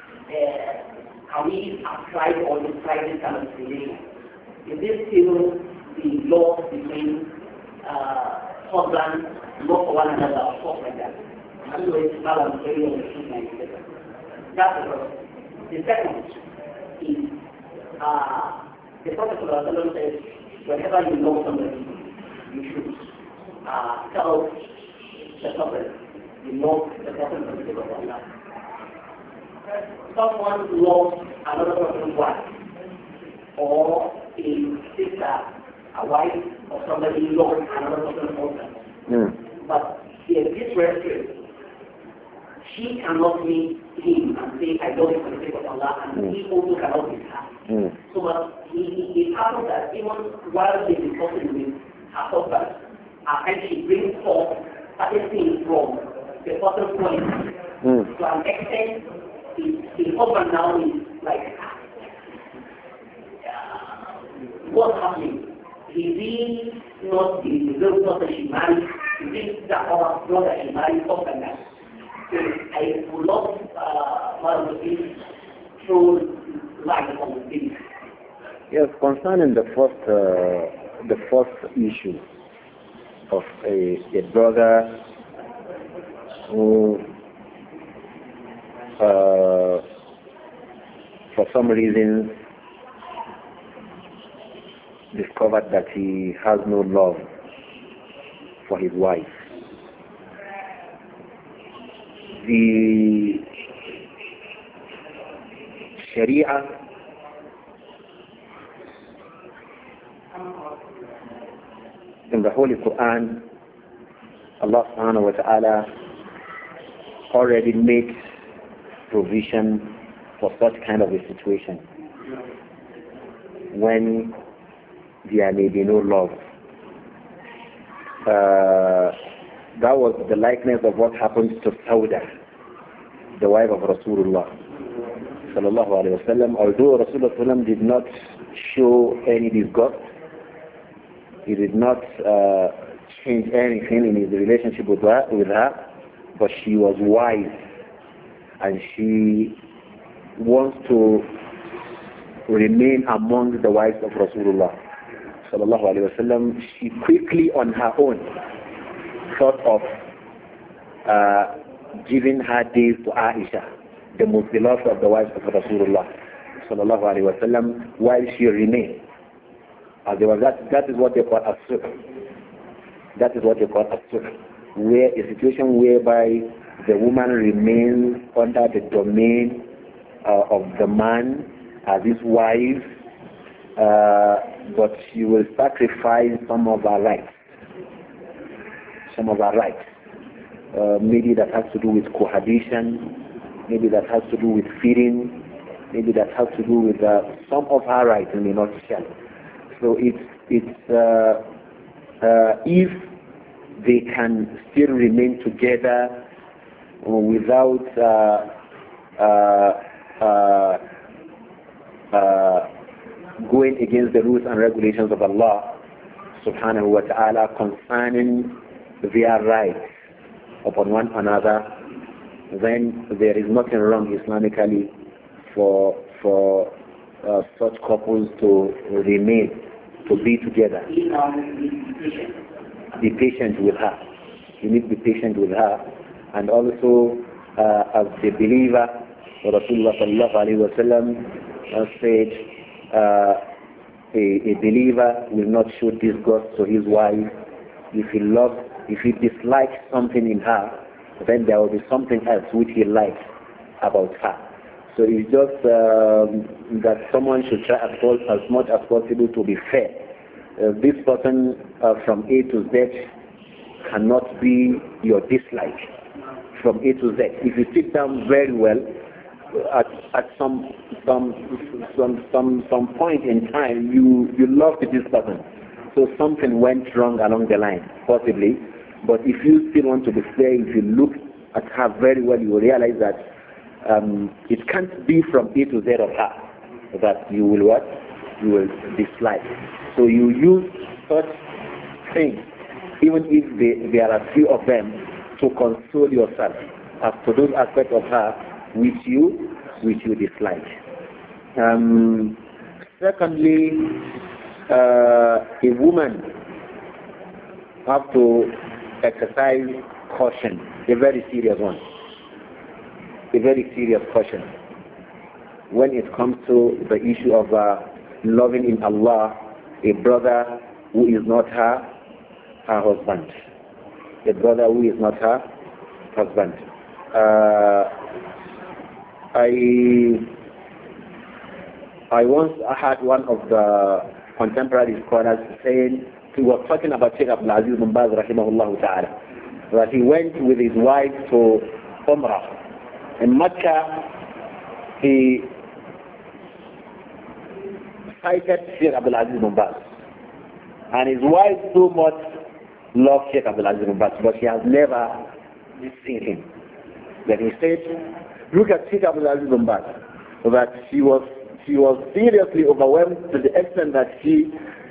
we apply or describe this kind of relation? Is this still the law between husbands, not for one another, or stuff like that? I don't know if balance very well between my together. That's the first. The second is the Prophet says, whenever you know somebody, you should tell the Prophet, you know the person of the of Allah. Someone loves another person's wife, or a sister, a wife, or somebody loves another person's husband. But if this restricts, she cannot meet him and say, I love you for the sake of Allah, and he also cannot meet her. So but it happens that even while they discussing with her husband, and she brings forth certain things from the person's point. To an extent, the husband now is like, what's happening? Is he not the real person she married? Is he the other brother she married? Something like that. So I would love one of these through light on this. Yes, concerning the first issue of a brother who for some reason discovered that he has no love for his wife. The Sharia in the Holy Quran, Allah subhanahu wa ta'ala already made provision for such kind of a situation when there may be no love. That was the likeness of what happened to Sauda, the wife of Rasulullah sallallahu alaihi wasallam. Although Rasulullah did not show any disgust, he did not change anything in his relationship with her, but she was wise and she wants to remain among the wives of Rasulullah sallallahu alaihi wasallam. She quickly on her own thought of giving her days to Aisha, the most beloved of the wives of Rasulullah sallallahu alaihi wasallam, while she remained. That is what they call as-sulh. That is what they call as-sulh, where a situation whereby the woman remains under the domain of the man as his wife, but she will sacrifice some of her rights. Maybe that has to do with cohabitation, maybe that has to do with feeding, maybe that has to do with some of her rights in the nutshell. So it's if they can still remain together without going against the rules and regulations of Allah subhanahu wa ta'ala concerning their rights upon one another, then there is nothing wrong Islamically for such couples to remain, to be together. Be patient with her. You need to be patient with her. And also, as the believer, Rasulullah sallallahu alaihi wasallam said, a believer will not show disgust to his wife. If he dislikes something in her, then there will be something else which he likes about her. So it's just that someone should try as much as possible to be fair. This person from A to Z cannot be your dislike from A to Z. If you sit down very well, at some point in time, you loved this person. So something went wrong along the line, possibly. But if you still want to be fair, if you look at her very well, you will realize that it can't be from A to Z of her that you will what? You will dislike. So you use such things, even if there are few of them, to console yourself as to those aspects of her which you dislike. Secondly, a woman have to exercise caution, a very serious one, a very serious caution when it comes to the issue of loving in Allah a brother who is not her husband, a brother who is not her husband. I once had one of the contemporary scholars saying, he was talking about Sheikh Abdul Aziz bin Baz rahimahullah ta'ala, that he went with his wife to Umrah. In Mecca, he cited Sheikh Abdul Aziz bin Baz. And his wife so much loved Sheikh Abdul Aziz bin Baz, but she has never seen him. Then he said, look at Sheikh Abdul Aziz bin Baz, that she was seriously overwhelmed to the extent that she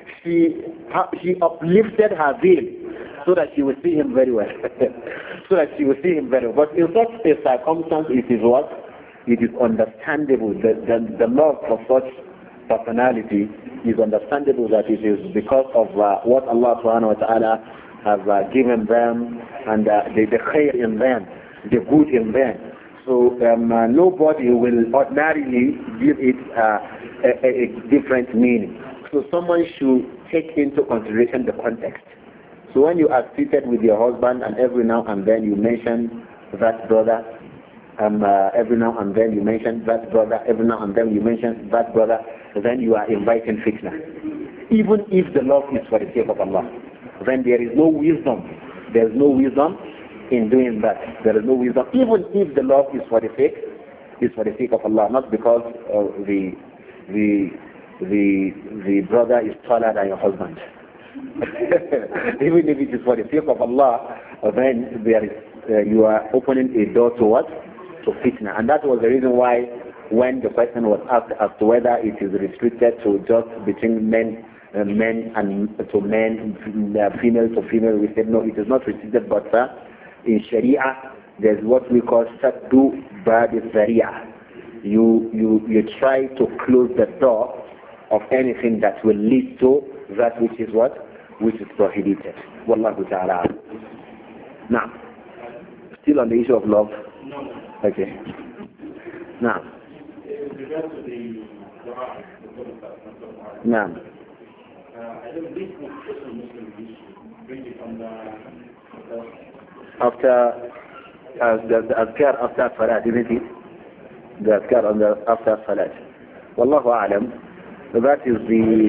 uplifted her veil so that she would see him very well. So that she would see him very well. But in such a circumstance, it is what? It is understandable. The love of such personality is understandable, that it is because of what Allah subhanahu wa ta'ala has given them, and the khair in them, the good in them. So nobody will ordinarily give it a different meaning. So someone should take into consideration the context. So when you are seated with your husband and every now and then you mention that brother, every now and then you mention that brother, every now and then you mention that brother, then you are inviting fitna. Even if the love is for the sake of Allah, then there is no wisdom. There is no wisdom in doing that. There is no wisdom, even if the love is for the sake of Allah, not because the brother is taller than your husband. Even if it is for the sake of Allah, then there is you are opening a door to what? To fitna. And that was the reason why when the question was asked as to whether it is restricted to just between men and to men, female to female, we said no, it is not restricted, but in Sharia, there's what we call Saddu Bab al-Zari'ah. You try to close the door of anything that will lead to that which is what? Which is prohibited. Wallahu ta'ala. Now, still on the issue of love? No. Okay. Now. With regard to the Quran, Now. I don't think Muslim bring it on the after the azkar after salat, isn't it? The azkar on the after salat. Wallahu a'lam. That is the.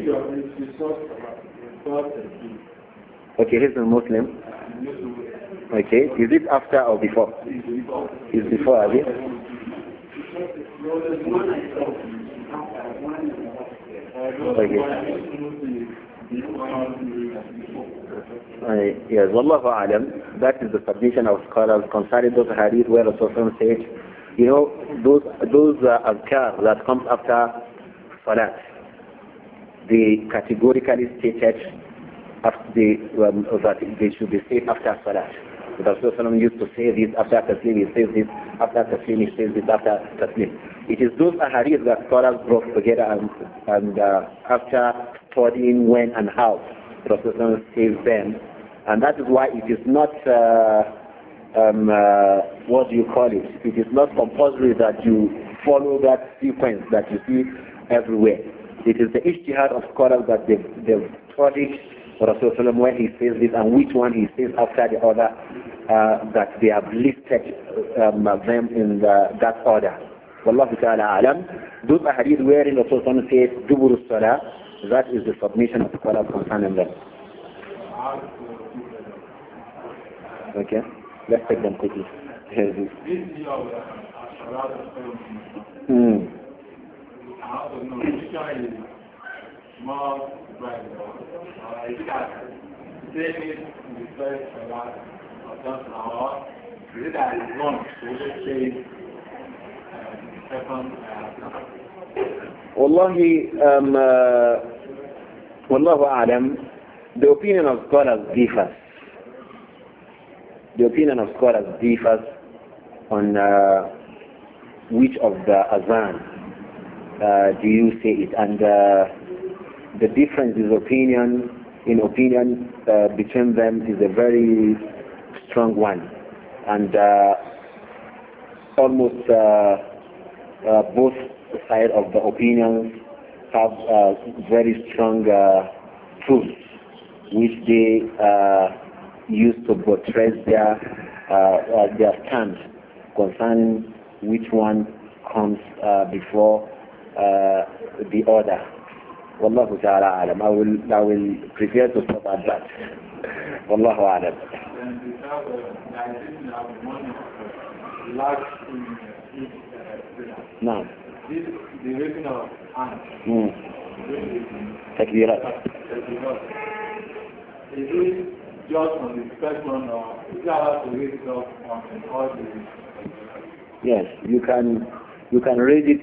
Okay, he's a Muslim. Okay, is it after or before? It's before, is it? Okay. Yes, Wallahu a'lam. That is the submission of scholars concerning those hadith where Rasulullah said, you know, those azkar that comes after salat, they categorically stated that they should be said after salat. The Rasulullah used to say this after taslim, he says this after taslim, he says this after taslim. It is those ahadith that scholars brought together and after studying when and how the Rasulullah says them. And that is why it is not, what do you call it? It is not compulsory that you follow that sequence that you see everywhere. It is the ijtihad of scholars that they've studied Rasulullah when he says this and which one he says after the other, that they have listed them in that order. Wallahu ta'ala alam. Those ahadith wherein Rasulullah says Dubur Salah, that is the submission of scholars concerning them. Okay, let's take them quickly. Wallahi, Wallahu a'lam, the opinion of scholars differs. The opinion of scholars differs on which of the azan do you say it, and the difference in opinion between them is a very strong one, and almost both sides of the opinions have very strong truths which they use to buttress their stance concerning which one comes before the other. Wallahu ta'ala alam. I will prefer to stop at that. Wallahu alam. No. This the raising of hands. Takbirat. Is it just on the spectrum or is it allowed to raise it up on all the? Yes, you can raise it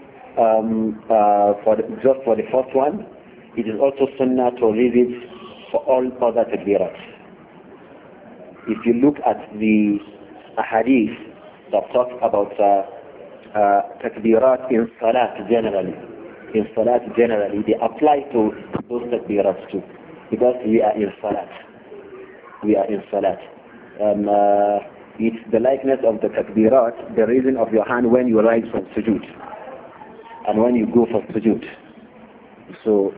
just for the first one. It is also sunnah to raise it for all other takbirat. If you look at the hadith that talks about takbirat in salat generally, they apply to those takbirat too, because we are in salat. It's the likeness of the takbirat, the raising of your hand when you rise from sujood and when you go for sujood. So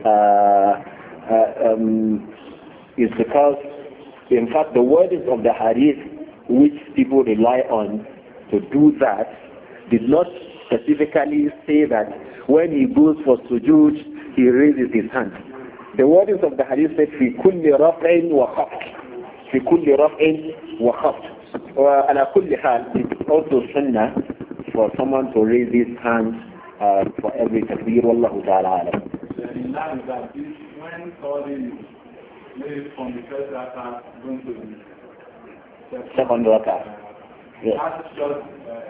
it's because, in fact, the wordings of the hadith which people rely on to do that did not specifically say that when he goes for sujood, he raises his hand. The wordings of the hadith said, في كل رفع وخفض. في كل رفع وخفض. وعلى كل حال, it's also sunnah for someone to raise his hand for every takbir. Wallahu ta'ala alam. In line with that, when somebody is from the first rakah going to the second rakah, yes, that's just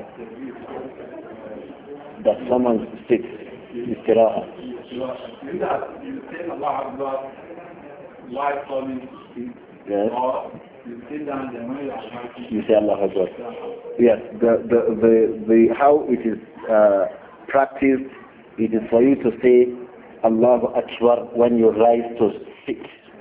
that someone sits istiraha. is that you say Allah Akbar while calling Yes. or you sit down and when you are writing? You say Allah Akbar. Yes, the how it is practiced, it is for you to say Allahu Akbar when you rise to sit,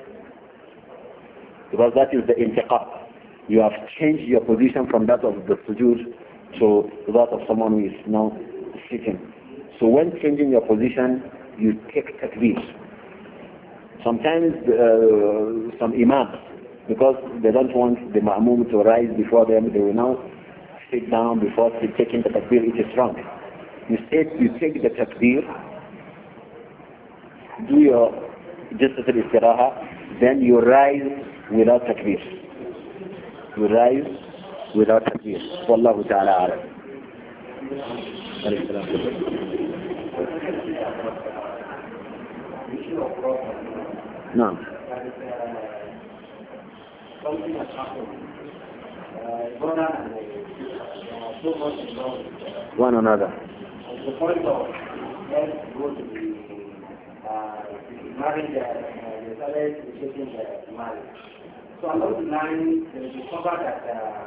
because that is the intiqab. You have changed your position from that of the sujood to that of someone who is now sitting. So when changing your position, you take takbir. Sometimes some imams, because they don't want the ma'mum to rise before them, they will now sit down before taking the takbir. It is wrong. You take the takbir, do your jalsat al-istiraha, then you rise without takbir. You rise without takbir. Wallahu ta'ala alam. No. Something has happened. Brother and so much involved. One another. The point of let's go to the marriage, the salary shaping the marriage. So along the line, they discover that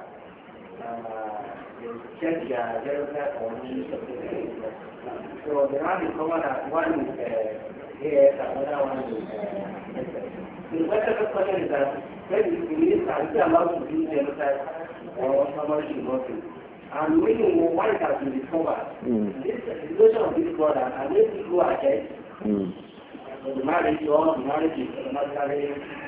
they check their welfare or something. So they now discover that one is AS, another one is So the question is that when you believe that you are allowed to do genocide or somebody should not do. And when you why it has been discovered, this situation of this brother, and these people are dead. So the marriage is automatically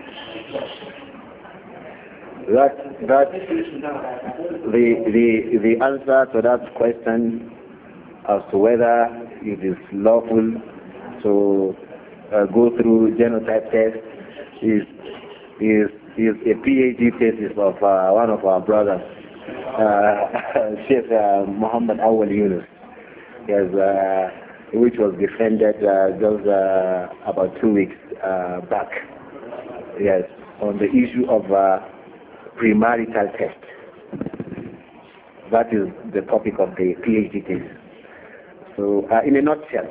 the answer to that question as to whether it is lawful to go through genotype test is a PhD thesis of one of our brothers, Sheikh Muhammad Awal Yunus, which was defended just about 2 weeks back. Yes, on the issue of premarital test. That is the topic of the PhD thesis. So in a nutshell,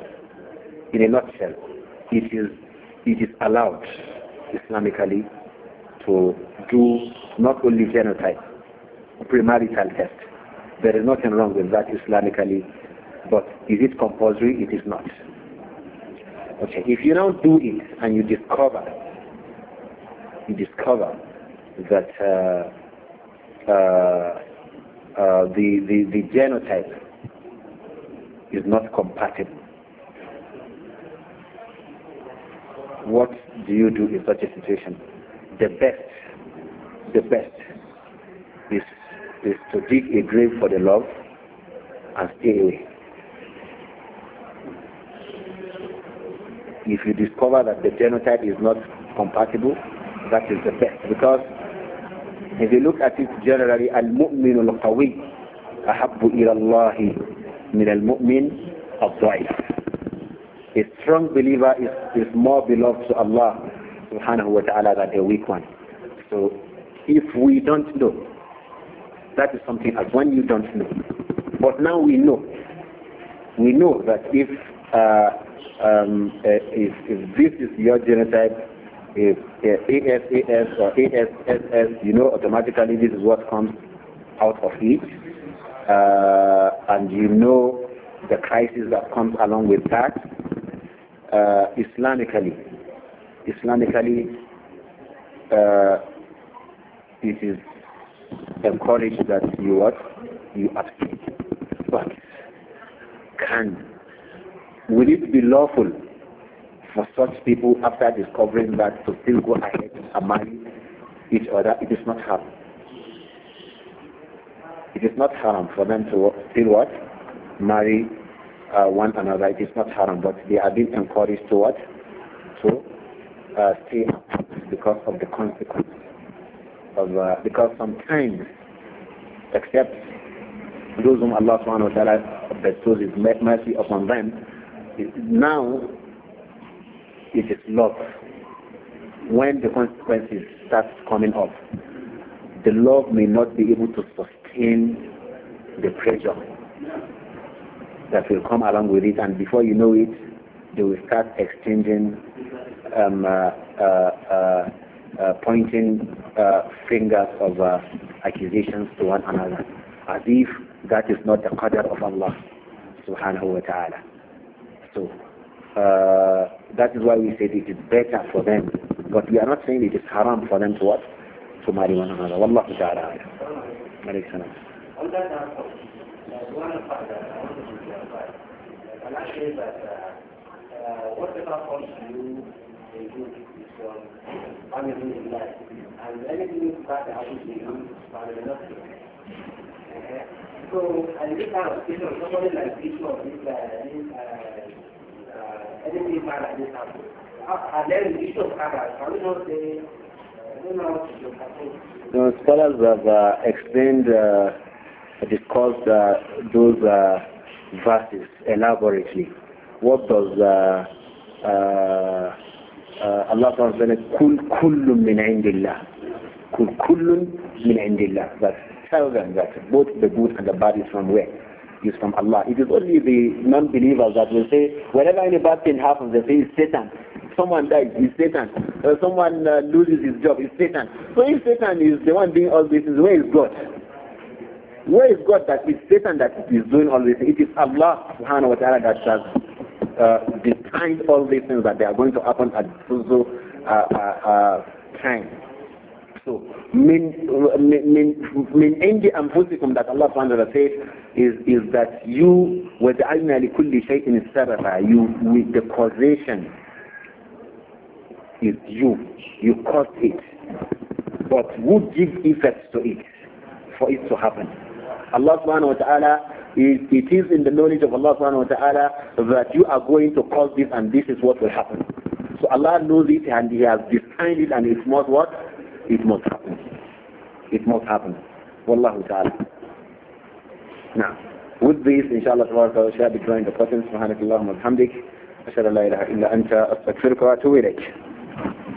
it is allowed Islamically to do not only genotype, premarital test. There is nothing wrong with that Islamically, but is it compulsory? It is not. Okay, if you now do it and you discover that the genotype is not compatible, what do you do in such a situation? The best is to dig a grave for the love and stay away. If you discover that the genotype is not compatible, that is the best. Because if you look at it generally, al-mu'min al-qawi ahabbu ila Allah min al-mu'min al-da'if. A strong believer is more beloved to Allah subhanahu wa ta'ala than a weak one. So if we don't know, that is something else. When you don't know. But now we know. We know that if this is your genotype, if ASAS or ASSS, you know automatically this is what comes out of it, and you know the crisis that comes along with that. Islamically, it is encouraged that you abstain. But will it be lawful for such people after discovering that to still go ahead and marry each other? It is not haram. It is not haram for them to still marry one another. It is not haram, but they are being encouraged to stay apart because of the consequences of because sometimes, except those whom Allah subhanahu wa ta'ala bestows His mercy upon them, now it is love. When the consequences start coming up, the love may not be able to sustain the pressure that will come along with it, and before you know it, they will start exchanging, pointing fingers of accusations to one another, as if that is not the qadr of Allah subhanahu wa ta'ala. So that is why we said it is better for them, but we are not saying it is haram for them to marry one another. Wallahu ta'ala. Alayhi salam. Whatever comes to you, they do is family in life. And anything that happens to you, family nothing. So, and this kind of situation, somebody like this or this, anything bad like this happens. And then the issue of others, can we not say, I don't know how to do that. Scholars have explained, discussed those verses elaborately. What does Allah says? Kullun min indillah. Kullun min indillah. That tell them that both the good and the bad is from where? Is from Allah. It is only the non-believers that will say, whenever any bad thing happens, they say it's Satan. Someone dies, it's Satan. Or someone loses his job, it's Satan. So if Satan is the one doing all these things, where is God? Where is God that it's Satan that is doing all these things? It is Allah subhanahu wa ta'ala that has designed all these things that they are going to happen at so time. So, min indi anfusikum, that Allah subhanahu wa ta'ala says is that you وَجَعَلْنَا لِكُلِّ شَيْءٍ سَبَبًا, you with the causation is you caused it, but who gives effect to it for it to happen? Allah subhanahu wa ta'ala, it is in the knowledge of Allah subhanahu wa ta'ala that you are going to cause this and this is what will happen. So Allah knows it and He has designed it, and it must what? It must happen. It must happen. Wallahu ta'ala. Now, with this, inshallah, we shall be drawing the curtain. Subhanakallahumma wa bihamdik. Ashhadu an la ilaha illa anta, astaghfiruka wa atubu ilayk.